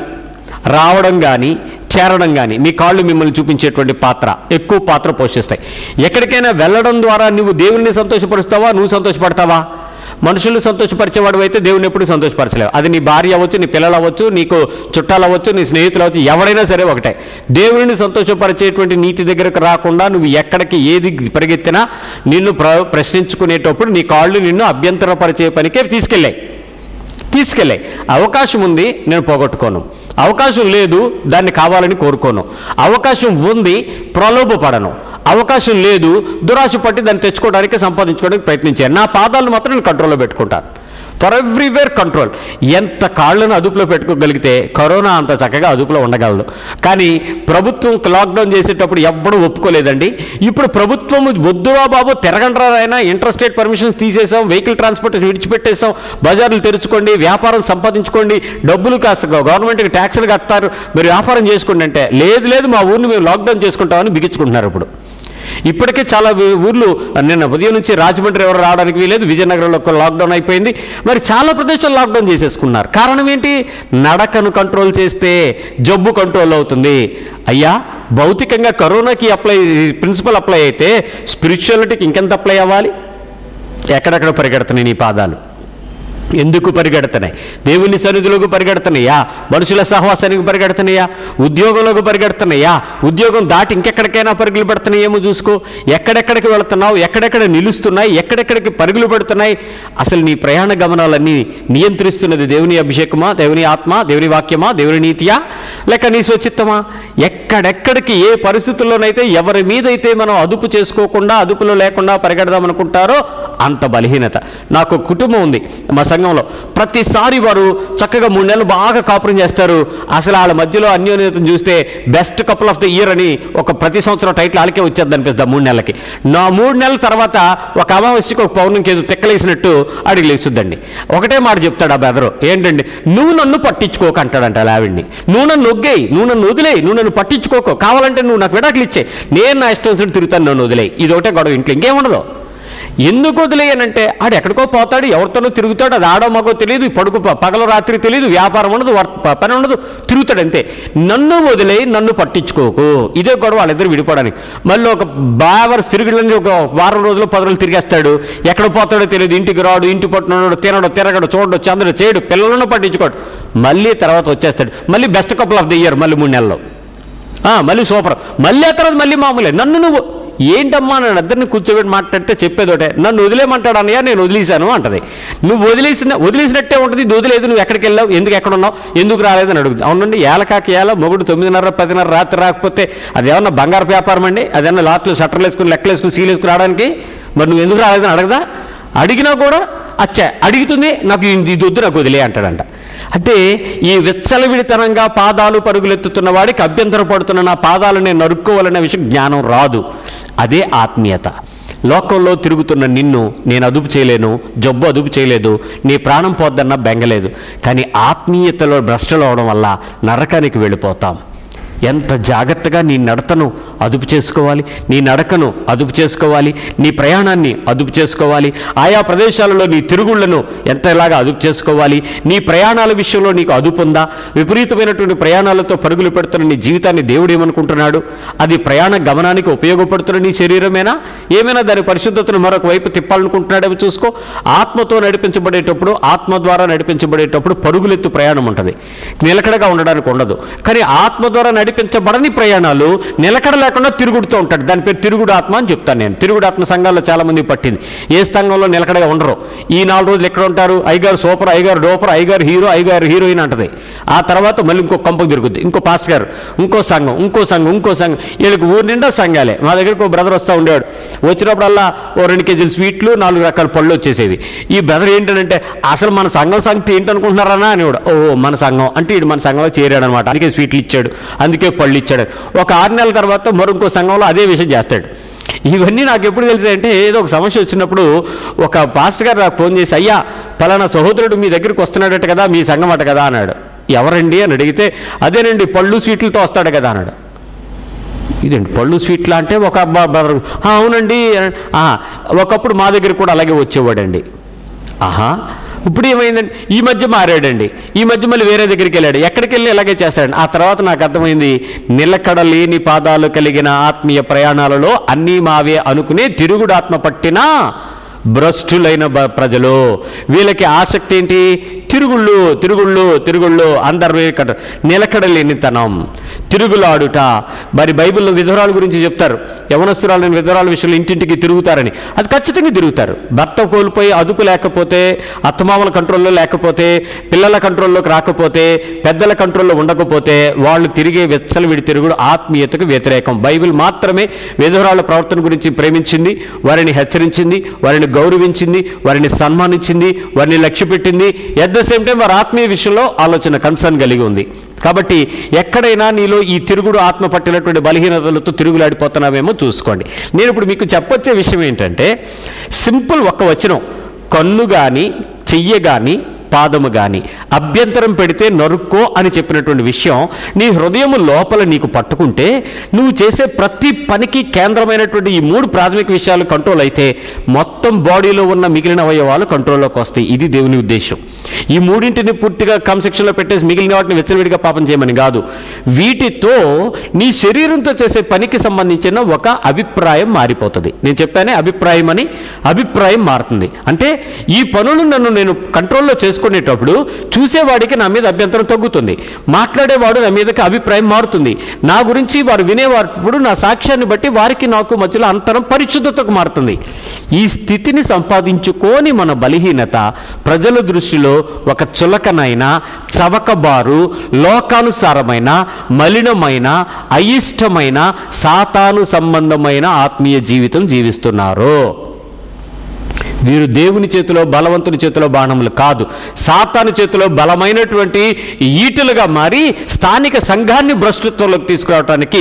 రావడం కానీ, చేరడం కానీ మీ కాళ్ళు మిమ్మల్ని చూపించేటువంటి పాత్ర ఎక్కువ పాత్ర పోషిస్తాయి. ఎక్కడికైనా వెళ్ళడం ద్వారా నువ్వు దేవుడిని సంతోషపరుస్తావా, నువ్వు సంతోషపడతావా? మనుషులు సంతోషపరిచేవాడు అయితే దేవుని ఎప్పుడు సంతోషపరచలేవు. అది నీ భార్య అవ్వచ్చు, నీ పిల్లలు అవ్వచ్చు, నీకు చుట్టాలు అవ్వచ్చు, నీ స్నేహితులు అవ్వచ్చు, ఎవరైనా సరే ఒకటే. దేవుడిని సంతోషపరిచేటువంటి నీతి దగ్గరకు రాకుండా నువ్వు ఎక్కడికి ఏది పరిగెత్తినా నిన్ను ప్ర ప్రశ్నించుకునేటప్పుడు నీ కాళ్ళు నిన్ను అభ్యంతరపరిచే పనికే తీసుకెళ్ళాయి తీసుకెళ్ళాయి అవకాశం ఉంది, నేను పోగొట్టుకోను. అవకాశం లేదు, దాన్ని కావాలని కోరుకోను. అవకాశం ఉంది, ప్రలోభపడను. అవకాశం లేదు, దురాశ పట్టి దాన్ని తెచ్చుకోవడానికి, సంపాదించుకోవడానికి ప్రయత్నించాను. నా పాదాలను మాత్రం నేను కంట్రోల్లో పెట్టుకుంటాను. For everywhere control. ఎంత కాళ్ళను అదుపులో పెట్టుకోగలిగితే కరోనా అంత చక్కగా అదుపులో ఉండగలదు. కానీ ప్రభుత్వం లాక్డౌన్ చేసేటప్పుడు ఎవ్వడూ ఒప్పుకోలేదండి. ఇప్పుడు ప్రభుత్వం వద్దురా బాబు తిరగండ్రారైనా, ఇంటర్ స్టేట్ పర్మిషన్స్ తీసేసాం, వెహికల్ ట్రాన్స్పోర్టేషన్ విడిచిపెట్టేసాం, బజార్లు తెరుచుకోండి, వ్యాపారం సంపాదించుకోండి, డబ్బులు కాస్త గవర్నమెంట్కి ట్యాక్సులు కడతారు, మీరు వ్యాపారం చేసుకోండి అంటే లేదు లేదు మా ఊరిని మేము లాక్డౌన్ చేసుకుంటామని బిగించుకుంటున్నారు. ఇప్పుడు ఇప్పటికే చాలా ఊర్లు, నిన్న ఉదయం నుంచి రాజమండ్రి ఎవరు రావడానికి వీలేదు, విజయనగరంలో ఒక లాక్డౌన్ అయిపోయింది. మరి చాలా ప్రదేశాలు లాక్డౌన్ చేసేసుకున్నారు. కారణం ఏంటి? నడకను కంట్రోల్ చేస్తే జబ్బు కంట్రోల్ అవుతుంది. అయ్యా, భౌతికంగా కరోనాకి అప్లై ప్రిన్సిపల్ అప్లై అయితే స్పిరిచువాలిటీకి ఇంకెంత అప్లై అవ్వాలి? ఎక్కడెక్కడ పరిగెడుతున్నాయి నీ పాదాలు? ఎందుకు పరిగెడుతున్నాయి? దేవుని సన్నిధిలోకి పరిగెడుతున్నాయా? మనుషుల సహవాసానికి పరిగెడుతున్నాయా? ఉద్యోగంలోకి పరిగెడుతున్నాయా? ఉద్యోగం దాటి ఇంకెక్కడికైనా పరుగులు పెడుతున్నాయేమో చూసుకో. ఎక్కడెక్కడికి వెళుతున్నావు, ఎక్కడెక్కడ నిలుస్తున్నాయి, ఎక్కడెక్కడికి పరుగులు పెడుతున్నాయి? అసలు నీ ప్రయాణ గమనాలన్నీ నియంత్రిస్తున్నది దేవుని అభిషేకమా, దేవుని ఆత్మ, దేవుని వాక్యమా, దేవుని నీతియా, లేక నీ స్వచిత్తమా? ఎక్కడెక్కడికి ఏ పరిస్థితుల్లోనైతే ఎవరి మీదైతే మనం అదుపు చేసుకోకుండా, అదుపులో లేకుండా పరిగెడదాం అనుకుంటారో అంత బలహీనత. నాకు కుటుంబం ఉంది మా సంఘంలో. ప్రతిసారి వారు చక్కగా మూడు నెలలు బాగా కాపురం చేస్తారు. అసలు వాళ్ళ మధ్యలో అన్యోన్యతను చూస్తే best couple of the year అని ఒక ప్రతి సంవత్సరం టైటిల్ వాళ్ళకే వచ్చేది అనిపిస్తుంది. మూడు నెలలకి నా మూడు నెలల తర్వాత ఒక అమావాస్యకి ఒక పౌర్ణమికి ఏదో తెక్కలేసినట్టు అడిగి లేస్తుందండి. ఒకటే మాట చెప్తాడు ఆ బెదరు, ఏంటండి, నువ్వు నన్ను పట్టించుకోక అంటాడంట ఆవిడ్ని. నువ్వు నన్ను నొగ్గేయి, నువ్వు నన్ను వదిలేయి, నువ్వు నన్ను పట్టించుకోకు, కావాలంటే నువ్వు నాకు విడాకులు ఇచ్చే, నేను నా ఇష్టం వచ్చినట్టు తిరుగుతాను, నన్ను వదిలేయి. ఇది ఒకటే గొడవ ఇంట్లో, ఇంకేముండదు. ఎందుకు వదిలేయనంటే ఆడు ఎక్కడికో పోతాడు, ఎవరితోనో తిరుగుతాడు, అది ఆడో మగో తెలియదు, పడుకు పగల రాత్రి తెలియదు, వ్యాపారం ఉండదు, పని ఉండదు, తిరుగుతాడు అంతే. నన్ను వదిలేయి, నన్ను పట్టించుకోకు. ఇదే గొడవ వాళ్ళిద్దరు విడిపోవడానికి. మళ్ళీ ఒక బావర్స్ తిరిగి ఒక వారం రోజులు పది రోజులు తిరిగేస్తాడు, ఎక్కడ పోతాడో తెలియదు, ఇంటికి రాడు, ఇంటి పట్టున్నాడు, తినడు, తిరగడు, చూడడు, చంద్రుడు చేయడు, పిల్లలను పట్టించుకోడు. మళ్ళీ తర్వాత వచ్చేస్తాడు, మళ్ళీ best couple of the year, మళ్ళీ మూడు నెలల్లో మళ్ళీ సూపర్, మళ్ళీ ఆ తర్వాత మళ్ళీ మామూలే. నన్ను నువ్వు ఏంటమ్మా నన్ను ఇద్దరిని కూర్చోబెట్టి మాట్లాడితే చెప్పేదోటే, నన్ను వదిలేమంటాడు అన్నయ్య, నేను వదిలేశాను అంటది. నువ్వు వదిలేసిన వదిలేసినట్టే ఉంటుంది, ఇది వదిలేదు, నువ్వు ఎక్కడికి వెళ్ళావు, ఎందుకు ఎక్కడున్నావు, ఎందుకు రాలేదని అడుగుతుంది. అవునండి, ఏలకాకి ఏల మొగుడు తొమ్మిదిన్నర పదిన్నర రాత్రి రాకపోతే అది ఏమన్నా బంగారు వ్యాపారం అండి? అదేమన్నా లాట్లు షట్టర్లు వేసుకుని లెక్కలు వేసుకుని సీలు వేసుకుని రావడానికి? మరి నువ్వు ఎందుకు రాలేదని అడగదా? అడిగినా కూడా అచ్చా అడుగుతుంది, నాకు ఇది వద్దు, నాకు వదిలే అంటాడంట. అంటే ఈ విచ్చలవిడితనంగా పాదాలు పరుగులెత్తుతున్న వాడికి అభ్యంతర పడుతున్న నా పాదాలు నేను నరుక్కోవాలనే విషయం జ్ఞానం రాదు. అదే ఆత్మీయత. లోకంలో తిరుగుతున్న నిన్ను నేను అదుపు చేయలేను, జబ్బు అదుపు చేయలేదు, నీ ప్రాణం పోద్దన్న బెంగలేదు. కానీ ఆత్మీయతలో భ్రష్టలు అవడం వల్ల నరకానికి వెళ్ళిపోతాం. ఎంత జాగ్రత్తగా నీ నడతను అదుపు చేసుకోవాలి, నీ నడకను అదుపు చేసుకోవాలి, నీ ప్రయాణాన్ని అదుపు చేసుకోవాలి, ఆయా ప్రదేశాలలో నీ తిరుగుళ్లను ఎంతలాగా అదుపు చేసుకోవాలి. నీ ప్రయాణాల విషయంలో నీకు అదుపు ఉందా? విపరీతమైనటువంటి ప్రయాణాలతో పరుగులు పెడుతున్న నీ జీవితాన్ని దేవుడు ఏమనుకుంటున్నాడు? అది ప్రయాణ గమనానికి ఉపయోగపడుతున్న నీ శరీరమేనా? ఏమైనా దాని పరిశుద్ధతను మరొక వైపు తిప్పాలనుకుంటున్నాడేమో చూసుకో. ఆత్మతో నడిపించబడేటప్పుడు, ఆత్మ ద్వారా నడిపించబడేటప్పుడు పరుగులెత్తు ప్రయాణం ఉంటుంది, నిలకడగా ఉండడానికి ఉండదు. కానీ ఆత్మ ద్వారా నడిపించబడని ప్రయాణాలు, నిలకడ లేకుండా తిరుగుడుతూ ఉంటాడు. దాని పేరు తిరుగుడు ఆత్మ అని చెప్తాను నేను. తిరుగుడు ఆత్మ సంఘాల్లో చాలా మంది పట్టింది. ఏ సంఘంలో నిలకడగా ఉండరు. ఈ నాలుగు రోజులు ఎక్కడ ఉంటారు, అయ్యగారు సూపర్, అయ్యగారు డోపర్, అయ్యగారు హీరో, అయ్యగారు హీరోయిన్ అంటది. ఆ తర్వాత మళ్ళీ ఇంకో కంపకు తిరుగుద్ది, ఇంకో పాస్ గారు, ఇంకో సంఘం, ఇంకో సంఘం, ఇంకో సంఘం. వీళ్ళకి ఊరి నిండా సంఘాలే. మా దగ్గరకు ఒక బ్రదర్ వస్తూ ఉండేవాడు. వచ్చినప్పుడల్లా ఓ రెండు కేజీలు స్వీట్లు, నాలుగు రకాల పళ్ళు వచ్చేసేవి. ఈ బ్రదర్ ఏంటంటే అసలు మన సంఘం సంగతి ఏంటనుకుంటున్నారన్నా అని కూడా, ఓ మన సంఘం అంటే ఇటు మన సంఘంలో చేరాడు అనమాట. అందుకే స్వీట్లు ఇచ్చాడు, అందుకే పళ్ళు ఇచ్చాడు. ఒక ఆరు నెలల తర్వాత మరొక సంఘంలో అదే విషయం చేస్తాడు. ఇవన్నీ నాకు ఎప్పుడు తెలిసాయంటే, ఏదో ఒక సమస్య వచ్చినప్పుడు ఒక పాస్టర్ గారు నాకు ఫోన్ చేసి, అయ్యా పలానా సహోదరుడు మీ దగ్గరికి వస్తున్నాడట కదా, మీ సంఘం అట కదా అన్నాడు. ఎవరండి అని అడిగితే, అదేనండి పళ్ళు స్వీట్లతో వస్తాడు కదా అన్నాడు. ఇదండి పళ్ళు స్వీట్లా అంటే ఒక బ్రదర్, అవునండి, ఒకప్పుడు మా దగ్గర కూడా అలాగే వచ్చేవాడండి. ఆహా, ఇప్పుడు ఏమైందండి, ఈ మధ్య మారాడండి, ఈ మధ్య మళ్ళీ వేరే దగ్గరికి వెళ్ళాడు, ఎక్కడికి వెళ్ళి ఇలాగే చేస్తాడండి. ఆ తర్వాత నాకు అర్థమైంది, నిలకడ లేని పాదాలు కలిగిన ఆత్మీయ ప్రయాణాలలో అన్నీ మావే అనుకునే తిరుగుడు ఆత్మ పట్టిన భ్రష్టులైన ప్రజలు. వీళ్ళకి ఆసక్తి ఏంటి, తిరుగుళ్ళు తిరుగుళ్ళు తిరుగుళ్ళు అందరి నిలకడలేనితనం, తిరుగులాడుట. మరి బైబిల్లో విధవరాల గురించి చెప్తారు, యవనస్తురాలైన విధవరాల విషయంలో ఇంటింటికి తిరుగుతారని. అది ఖచ్చితంగా తిరుగుతారు. భర్త కోల్పోయి అదుపు లేకపోతే, అత్తమామల కంట్రోల్లో లేకపోతే, పిల్లల కంట్రోల్లోకి రాకపోతే, పెద్దల కంట్రోల్లో ఉండకపోతే వాళ్ళు తిరిగే వెచ్చలవిడి తిరుగుడు ఆత్మీయతకు వ్యతిరేకం. బైబిల్ మాత్రమే విధవరాల ప్రవర్తన గురించి ప్రేమించింది, వారిని హెచ్చరించింది, వారిని గౌరవించింది, వారిని సన్మానించింది, వారిని లక్ష్య పెట్టింది. ఎట్ ద సేమ్ టైం వారి ఆత్మీయ విషయంలో ఆలోచన కన్సర్న్ కలిగి ఉంది. కాబట్టి ఎక్కడైనా నీలో ఈ తిరుగుడు ఆత్మ పట్టినటువంటి బలహీనతలతో తిరుగులాడిపోతున్నావేమో చూసుకోండి. నేను ఇప్పుడు మీకు చెప్పొచ్చే విషయం ఏంటంటే, సింపుల్ ఒక్క వచనం, కన్ను కానీ చెయ్య కానీ పాదము కానీ అభ్యంతరం పెడితే నరుక్కో అని చెప్పినటువంటి విషయం నీ హృదయము లోపల నీకు పట్టుకుంటే, నువ్వు చేసే ప్రతి పనికి కేంద్రమైనటువంటి ఈ మూడు ప్రాథమిక విషయాలు కంట్రోల్ అయితే మొత్తం బాడీలో ఉన్న మిగిలిన అవయవాలు కంట్రోల్లోకి వస్తాయి. ఇది దేవుని ఉద్దేశం. ఈ మూడింటిని పూర్తిగా క్రమశిక్షణలో పెట్టేసి మిగిలిన వాటిని వెచ్చలవిడిగా పాపం చేయమని కాదు. వీటితో నీ శరీరంతో చేసే పనికి సంబంధించిన ఒక అభిప్రాయం మారిపోతుంది. నేను చెప్పానే అభిప్రాయం అని, అభిప్రాయం మారుతుంది. అంటే ఈ పనులు నన్ను నేను కంట్రోల్లో చేసుకునేటప్పుడు చూసేవాడికి నా మీద అభ్యంతరం తగ్గుతుంది, మాట్లాడేవాడు నా మీదకి అభిప్రాయం మారుతుంది, నా గురించి వారు వినేవాడు నా సాక్ష్యాన్ని బట్టి వారికి నాకు మధ్యలో అంతరం పరిశుద్ధతకు మారుతుంది. ఈ స్థితిని సంపాదించుకొని మన బలహీనత ప్రజల దృష్టిలో ఒక చులకనైన, చవకబారు, లోకానుసారమైన, మలినమైన, అయిష్టమైన, సాతాను సంబంధమైన ఆత్మీయ జీవితం జీవిస్తున్నారు. వీరు దేవుని చేతిలో, బలవంతుని చేతిలో బాణములు కాదు, సాతాను చేతిలో బలమైనటువంటి ఈటలుగా మారి స్థానిక సంఘాన్ని భ్రష్టత్వంలోకి తీసుకురావడానికి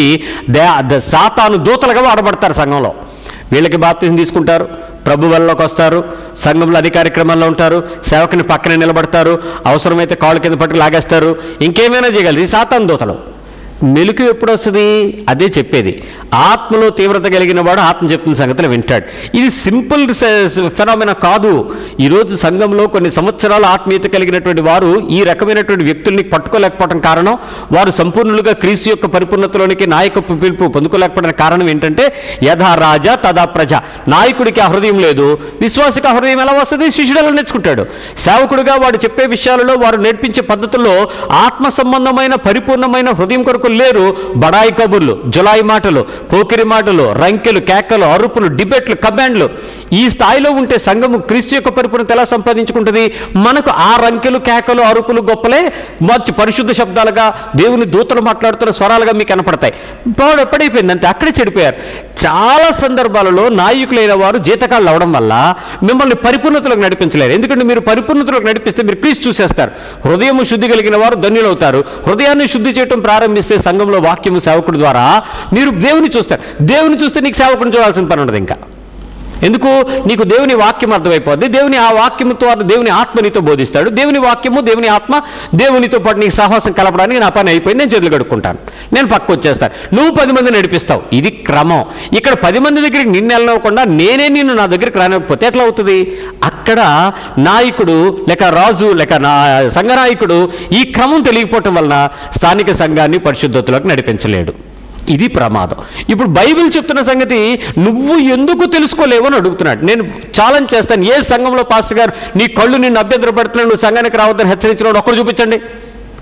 సాతాను దూతలుగా వాడబడతారు. సంఘంలో వీళ్ళకి బాప్తిజం తీసుకుంటారు, ప్రభు వల్లలోకి వస్తారు, సంఘంలో అన్ని కార్యక్రమాల్లో ఉంటారు, సేవకుని పక్కనే నిలబడతారు, అవసరమైతే కాళ్ళు కింద పట్టుకు లాగేస్తారు, ఇంకేమైనా చేయగలరు. ఈ సాతాను దూతలు. మెలుకు ఎప్పుడు వస్తుంది? అదే చెప్పేది. ఆత్మలో తీవ్రత కలిగిన వాడు ఆత్మ చెప్తున్న సంగతులు వింటాడు. ఇది సింపుల్ ఫెనామినా కాదు. ఈరోజు సంఘంలో కొన్ని సంవత్సరాల ఆత్మీయత కలిగినటువంటి వారు ఈ రకమైనటువంటి వ్యక్తుల్ని పట్టుకోలేకపోవడం కారణం, వారు సంపూర్ణులుగా క్రీస్తు యొక్క పరిపూర్ణతలోనికి నాయకత్వ పిలుపు పొందుకోలేకపోవడానికి కారణం ఏంటంటే, యథా రాజా తదా ప్రజ. నాయకుడికి ఆ హృదయం లేదు, విశ్వాసికి ఆ హృదయం ఎలా వస్తుంది? శిష్యుడు ఎలా నేర్చుకుంటాడు? సేవకుడిగా వాడు చెప్పే విషయాలలో, వారు నేర్పించే పద్ధతుల్లో ఆత్మ సంబంధమైన పరిపూర్ణమైన హృదయం కొరకు లేరు. బడాయి కబుర్లు, జులాయి మాటలు, పోకిరి మాటలు, రంకెలు, కేకలు, అరుపులు, డిబేట్లు, కమాండ్లు. ఈ స్థాయిలో ఉంటే సంఘము క్రీస్తు యొక్క పరిపూర్ణత ఎలా సంపాదించుకుంటుంది? మనకు ఆ రంకెలు, కేకలు, అరుపులు గొప్పలే మంచి పరిశుద్ధ శబ్దాలుగా, దేవుని దూతలు మాట్లాడుతున్న స్వరాలుగా మీకు కనపడతాయి. పాడు ఎప్పుడైపోయింది అంతే, అక్కడే చెడిపోయారు. చాలా సందర్భాలలో నాయకులైన వారు జీతకాళ్ళు అవడం వల్ల మిమ్మల్ని పరిపూర్ణతలోకి నడిపించలేరు. ఎందుకంటే మీరు పరిపూర్ణతలోకి నడిపిస్తే మీరు క్రీస్తు చూసేస్తారు. హృదయం శుద్ధి కలిగిన వారు ధన్యులవుతారు. హృదయాన్ని శుద్ధి చేయడం ప్రారంభిస్తే సంఘంలో వాక్యము సేవకుడి ద్వారా మీరు దేవుని చూస్తారు. దేవుని చూస్తే నీకు సేవకుడిని చూడాల్సిన పని ఉండదు. ఇంకా ఎందుకు? నీకు దేవుని వాక్యం అర్థమైపోద్ది. దేవుని ఆ వాక్యముతో దేవుని ఆత్మ నీతో బోధిస్తాడు. దేవుని వాక్యము, దేవుని ఆత్మ దేవునితో పాటు నీకు సహవాసం కలపడానికి నా పని అయిపోయింది, నేను చేతులు కడుక్కుంటాను, నేను పక్క వచ్చేస్తాను, నువ్వు పది మంది నడిపిస్తావు. ఇది క్రమం. ఇక్కడ పది మంది దగ్గరికి నిన్ను వెళ్ళకుండా నేనే నిన్ను నా దగ్గరికి రానివ్వకపోతే ఎట్లా అవుతుంది? అక్కడ నాయకుడు లేక రాజు లేక సంఘనాయకుడు ఈ క్రమం తెలియకపోవటం వలన స్థానిక సంఘాన్ని పరిశుద్ధతలోకి నడిపించలేడు. ఇది ప్రమాదం. ఇప్పుడు బైబిల్ చెప్తున్న సంగతి నువ్వు ఎందుకు తెలుసుకోలేవు అని అడుగుతున్నాడు. నేను ఛాలెంజ్ చేస్తాను, ఏ సంఘంలో పాస్టర్ గారు నీ కళ్ళు నిన్ను అభ్యంతరపడుతున్నాడు, నువ్వు సంఘానికి రావద్దని హెచ్చరించినాడు ఒక్కడు చూపించండి.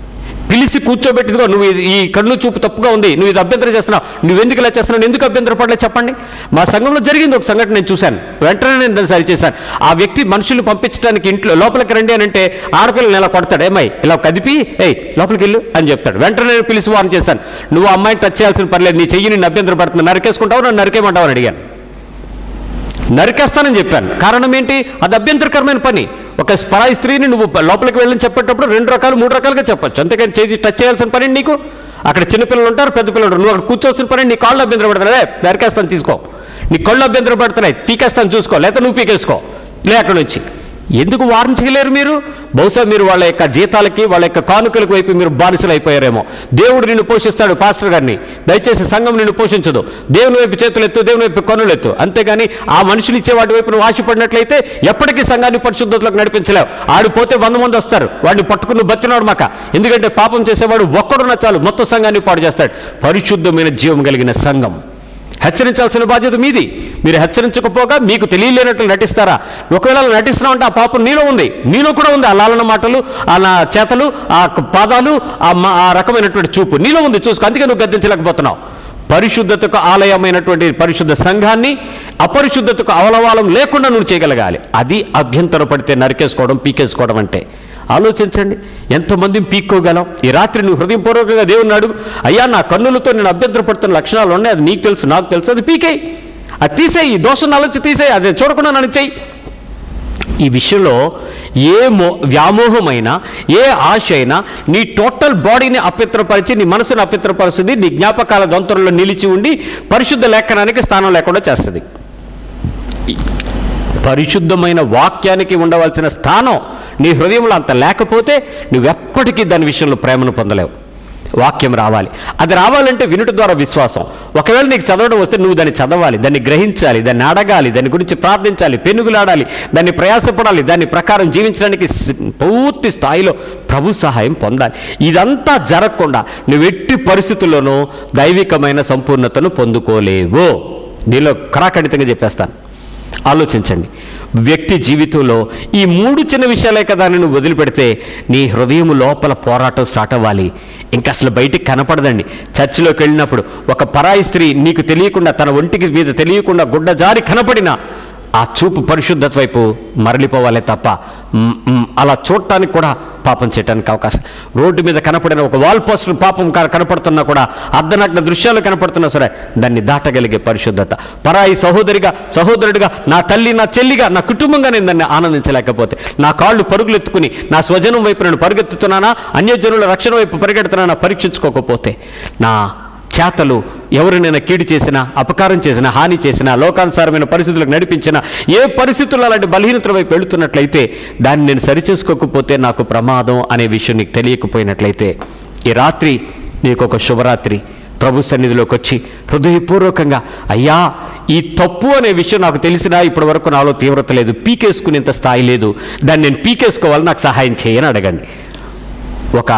పిలిచి కూర్చోబెట్టిదిగో నువ్వు ఈ కన్ను చూపు తప్పుగా ఉంది, నువ్వు ఇది అభ్యంతరం చేస్తున్నావు, నువ్వెందుకు ఇలా చేస్తున్నావు, ఎందుకు అభ్యంతరం పడలేదు చెప్పండి. మా సంఘంలో జరిగింది ఒక సంఘటన, నేను చూశాను, వెంటనే నేను దాన్ని సరిచేశాను. ఆ వ్యక్తి మనుషులు పంపించడానికి ఇంట్లో లోపలికి రండి అని అంటే ఆడపిల్లని ఇలా కొడతాడు, ఏమై ఇలా కదిపి ఏయ్ లోపలికి వెళ్ళు అని చెప్తాడు. వెంటనే నేను పిలిచి వారిని చేశాను, నువ్వు అమ్మాయిని టచ్ చేయాల్సిన పర్లేదు, నీ చెయ్యి నిన్ను అభ్యంతరం పడుతుంది, నరికేసుకుంటావు, నన్ను నరికేయమంటావు అని అడిగాను. నరికేస్తానని చెప్పాను. కారణం ఏంటి? అది అభ్యంతరకరమైన పని. ఒక పరాయి స్త్రీని నువ్వు లోపలికి వెళ్ళని చెప్పేటప్పుడు రెండు రకాలు మూడు రకాలుగా చెప్పచ్చు, అంతేకాని చేసి టచ్ చేయాల్సిన పని నీకు. అక్కడ చిన్నపిల్లలు ఉంటారు, పెద్ద పిల్లలు ఉంటారు, నువ్వు అక్కడ కూర్చోవలసిన పని, నీ కాళ్ళు అభ్యంతరం పడుతున్నాయి, నరికేస్తాను తీసుకో, నీ కళ్ళు అభ్యంతరం పడుతున్నాయి పీకేస్తాను చూసుకో, లేకపోతే నువ్వు పీకేసుకో, లే అక్కడ నుంచి. ఎందుకు వారం చేయలేరు మీరు? బహుశా మీరు వాళ్ళ యొక్క జీతాలకి వాళ్ళ యొక్క కానుకలకు వైపు మీరు బానిసలు అయిపోయారేమో. దేవుడు నిన్ను పోషిస్తాడు, పాస్టర్ గారిని దయచేసి సంఘం నిన్ను పోషించదు, దేవుని వైపు చేతులు ఎత్తు, దేవుని వైపు కన్నులు ఎత్తు, అంతేగాని ఆ మనుషులు ఇచ్చే వాటి వైపు నువ్వు ఆశపడినట్లయితే ఎప్పటికీ సంఘాన్ని పరిశుద్ధతలోకి నడిపించలేవు. ఆడిపోతే వంద మంది వస్తారు, వాడిని పట్టుకుని బతికినాడు మాక. ఎందుకంటే పాపం చేసేవాడు ఒక్కడున్న చాలు మొత్తం సంఘాన్ని పాడు చేస్తాడు. పరిశుద్ధమైన జీవం కలిగిన సంఘం హెచ్చరించాల్సిన బాధ్యత మీది. మీరు హెచ్చరించకపోగా మీకు తెలియలేనట్లు నటిస్తారా? ఒకవేళ నటిస్తున్నామంటే ఆ పాపం నీలో ఉంది, నీలో కూడా ఉంది. ఆ లాలన మాటలు, ఆ నా చేతలు, ఆ పాదాలు, ఆ రకమైనటువంటి చూపు నీలో ఉంది, చూసుకో. అందుకే నువ్వు గద్దించలేకపోతున్నావు. పరిశుద్ధతకు ఆలయమైనటువంటి పరిశుద్ధ సంఘాన్ని అపరిశుద్ధతకు అవలవాలం లేకుండా నువ్వు చేయగలగాలి. అది అభ్యంతర పడితే నరికేసుకోవడం, పీకేసుకోవడం అంటే. ఆలోచించండి, ఎంతమందిని పీక్కోగలం? ఈ రాత్రి నువ్వు హృదయపూర్వకంగా దేవుని అడుగు, అయ్యా నా కన్నులతో నేను అభ్యంతరపడుతున్న లక్షణాలు ఉన్నాయి, అది నీకు తెలుసు, నాకు తెలుసు, అది పీకేయి, అది తీసేయి, దోషం నలచి తీసేయి, అది చూడకుండా నన్ను చెయ్యి. ఈ విషయంలో ఏ మో వ్యామోహమైనా ఏ ఆశ అయినా నీ టోటల్ బాడీని అపవిత్రపరిచి నీ మనసును అపవిత్రపరుస్తుంది, నీ జ్ఞాపకాల దొంతరలో నిలిచి ఉండి పరిశుద్ధ లేఖనానికి స్థానం లేకుండా చేస్తుంది. పరిశుద్ధమైన వాక్యానికి ఉండవలసిన స్థానం నీ హృదయంలో అంత లేకపోతే నువ్వెప్పటికీ దాని విషయంలో ప్రేమను పొందలేవు. వాక్యం రావాలి. అది రావాలంటే వినుట ద్వారా విశ్వాసం. ఒకవేళ నీకు చదవడం వస్తే నువ్వు దాన్ని చదవాలి, దాన్ని గ్రహించాలి, దాన్ని అడగాలి, దాని గురించి ప్రార్థించాలి, పెనుగులాడాలి, దాన్ని ప్రయాసపడాలి, దాని ప్రకారం జీవించడానికి పూర్తి స్థాయిలో ప్రభు సహాయం పొందాలి. ఇదంతా జరగకుండా నువ్వు ఎట్టి పరిస్థితుల్లోనూ దైవికమైన సంపూర్ణతను పొందుకోలేవు. దీనిలో కరాఖండితంగా చెప్పేస్తాను. ఆలోచించండి, వ్యక్తి జీవితంలో ఈ మూడు చిన్న విషయాలే కదా నువ్వు వదిలిపెడితే నీ హృదయం లోపల పోరాటం స్టార్ట్ అవ్వాలి. ఇంకా అసలు బయటికి కనపడదండి. చర్చిలోకి వెళ్ళినప్పుడు ఒక పరాయి స్త్రీ నీకు తెలియకుండా, తన ఒంటికి మీద తెలియకుండా గుడ్డ జారి కనపడినా ఆ చూపు పరిశుద్ధత వైపు మరలిపోవాలే తప్ప అలా చూడటానికి కూడా పాపం చేయడానికి అవకాశం. రోడ్డు మీద కనపడిన ఒక వాల్ పోస్టర్ పాపం కనపడుతున్నా కూడా, అర్ధనగ్న దృశ్యాలు కనపడుతున్నా సరే దాన్ని దాటగలిగే పరిశుద్ధత. పరాయి సహోదరిగా, సహోదరుడిగా, నా తల్లి, నా చెల్లిగా, నా కుటుంబంగా నేను దాన్ని ఆనందించలేకపోతే, నా కాళ్ళు పరుగులు ఎత్తుకుని నా స్వజనం వైపు నేను పరుగెత్తుతున్నానా, అన్యజనుల రక్షణ వైపు పరిగెడుతున్నానా పరీక్షించుకోకపోతే, నా చేతలు ఎవరినైనా కీడు చేసినా, అపకారం చేసినా, హాని చేసినా, లోకానుసారమైన పరిస్థితులకు నడిపించినా, ఏ పరిస్థితుల్లో అలాంటి బలహీనతల వైపు వెళుతున్నట్లయితే దాన్ని నేను సరిచేసుకోకపోతే నాకు ప్రమాదం అనే విషయం నీకు తెలియకపోయినట్లయితే, ఈ రాత్రి నీకు ఒక శుభరాత్రి. ప్రభు సన్నిధిలోకి వచ్చి హృదయపూర్వకంగా, అయ్యా ఈ తప్పు అనే విషయం నాకు తెలిసినా ఇప్పటి వరకు నాలో తీవ్రత లేదు, పీకేసుకునేంత స్థాయి లేదు, దాన్ని నేను పీకేసుకోవాలి, నాకు సహాయం చేయని అడగండి. ఒక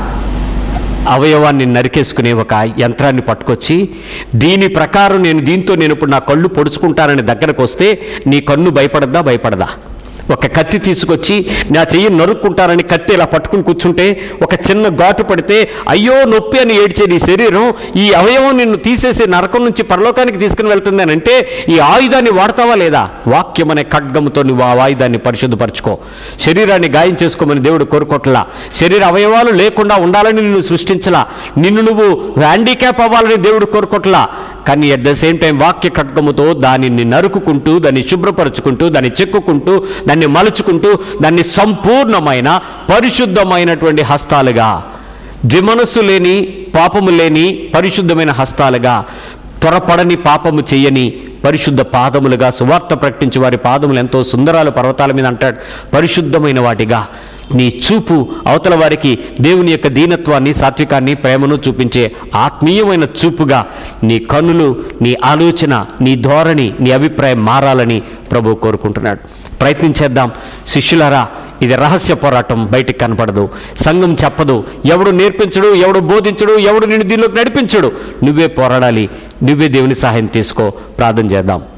అవయవాన్ని నరికేసుకునే ఒక యంత్రాన్ని పట్టుకొచ్చి, దీని ప్రకారం నేను దీంతో నేను ఇప్పుడు నా కళ్ళు పొడుచుకుంటానని దగ్గరకు వస్తే నీ కన్ను భయపడద్దా? భయపడదా? ఒక కత్తి తీసుకొచ్చి నా చెయ్యి నరుక్కుంటానని కత్తి ఇలా పట్టుకుని కూర్చుంటే, ఒక చిన్న ఘాటు పడితే అయ్యో నొప్పి అని ఏడ్చే నీ శరీరం ఈ అవయవం నిన్ను తీసేసి నరకం నుంచి పరలోకానికి తీసుకుని వెళ్తుంది అని అంటే ఈ ఆయుధాన్ని వాడతావా లేదా? వాక్యం అనే ఖడ్గముతో నువ్వు ఆ ఆయుధాన్ని పరిశుద్ధపరచుకో. శరీరాన్ని గాయం చేసుకోమని దేవుడు కోరుకోట్లా. శరీర అవయవాలు లేకుండా ఉండాలని నిన్ను సృష్టించలా. నిన్ను నువ్వు హ్యాండిక్యాప్ అవ్వాలని దేవుడు కోరుకోట్లా. కానీ అట్ ద సేమ్ టైం వాక్య ఖడ్గముతో దానిని నరుకుకుంటూ, దాన్ని శుభ్రపరచుకుంటూ, దాన్ని చెక్కుకుంటూ, దాన్ని మలుచుకుంటూ, దాన్ని సంపూర్ణమైన పరిశుద్ధమైనటువంటి హస్తాలుగా, ద్విమనస్సు లేని, పాపము లేని పరిశుద్ధమైన హస్తాలుగా, త్వరపడని పాపము చెయ్యని పరిశుద్ధ పాదములుగా, సువార్త ప్రకటించి వారి పాదములు ఎంతో సుందరాలు పర్వతాల మీద అంటాడు, పరిశుద్ధమైన వాటిగా నీ చూపు అవతల వారికి దేవుని యొక్క దీనత్వాన్ని, సాత్వికాన్ని, ప్రేమను చూపించే ఆత్మీయమైన చూపుగా నీ కన్నులు, నీ ఆలోచన, నీ ధోరణి, నీ అభిప్రాయం మారాలని ప్రభువు కోరుకుంటున్నాడు. ప్రయత్నించేద్దాం శిష్యులారా. ఇది రహస్య పోరాటం, బయటికి కనపడదు, సంఘం చెప్పదు, ఎవడు నేర్పించడు, ఎవడు బోధించడు, ఎవడు నిన్ను దీనిలోకి నడిపించడు. నువ్వే పోరాడాలి, నువ్వే దేవుని సహాయం తీసుకో. ప్రార్థన చేద్దాం.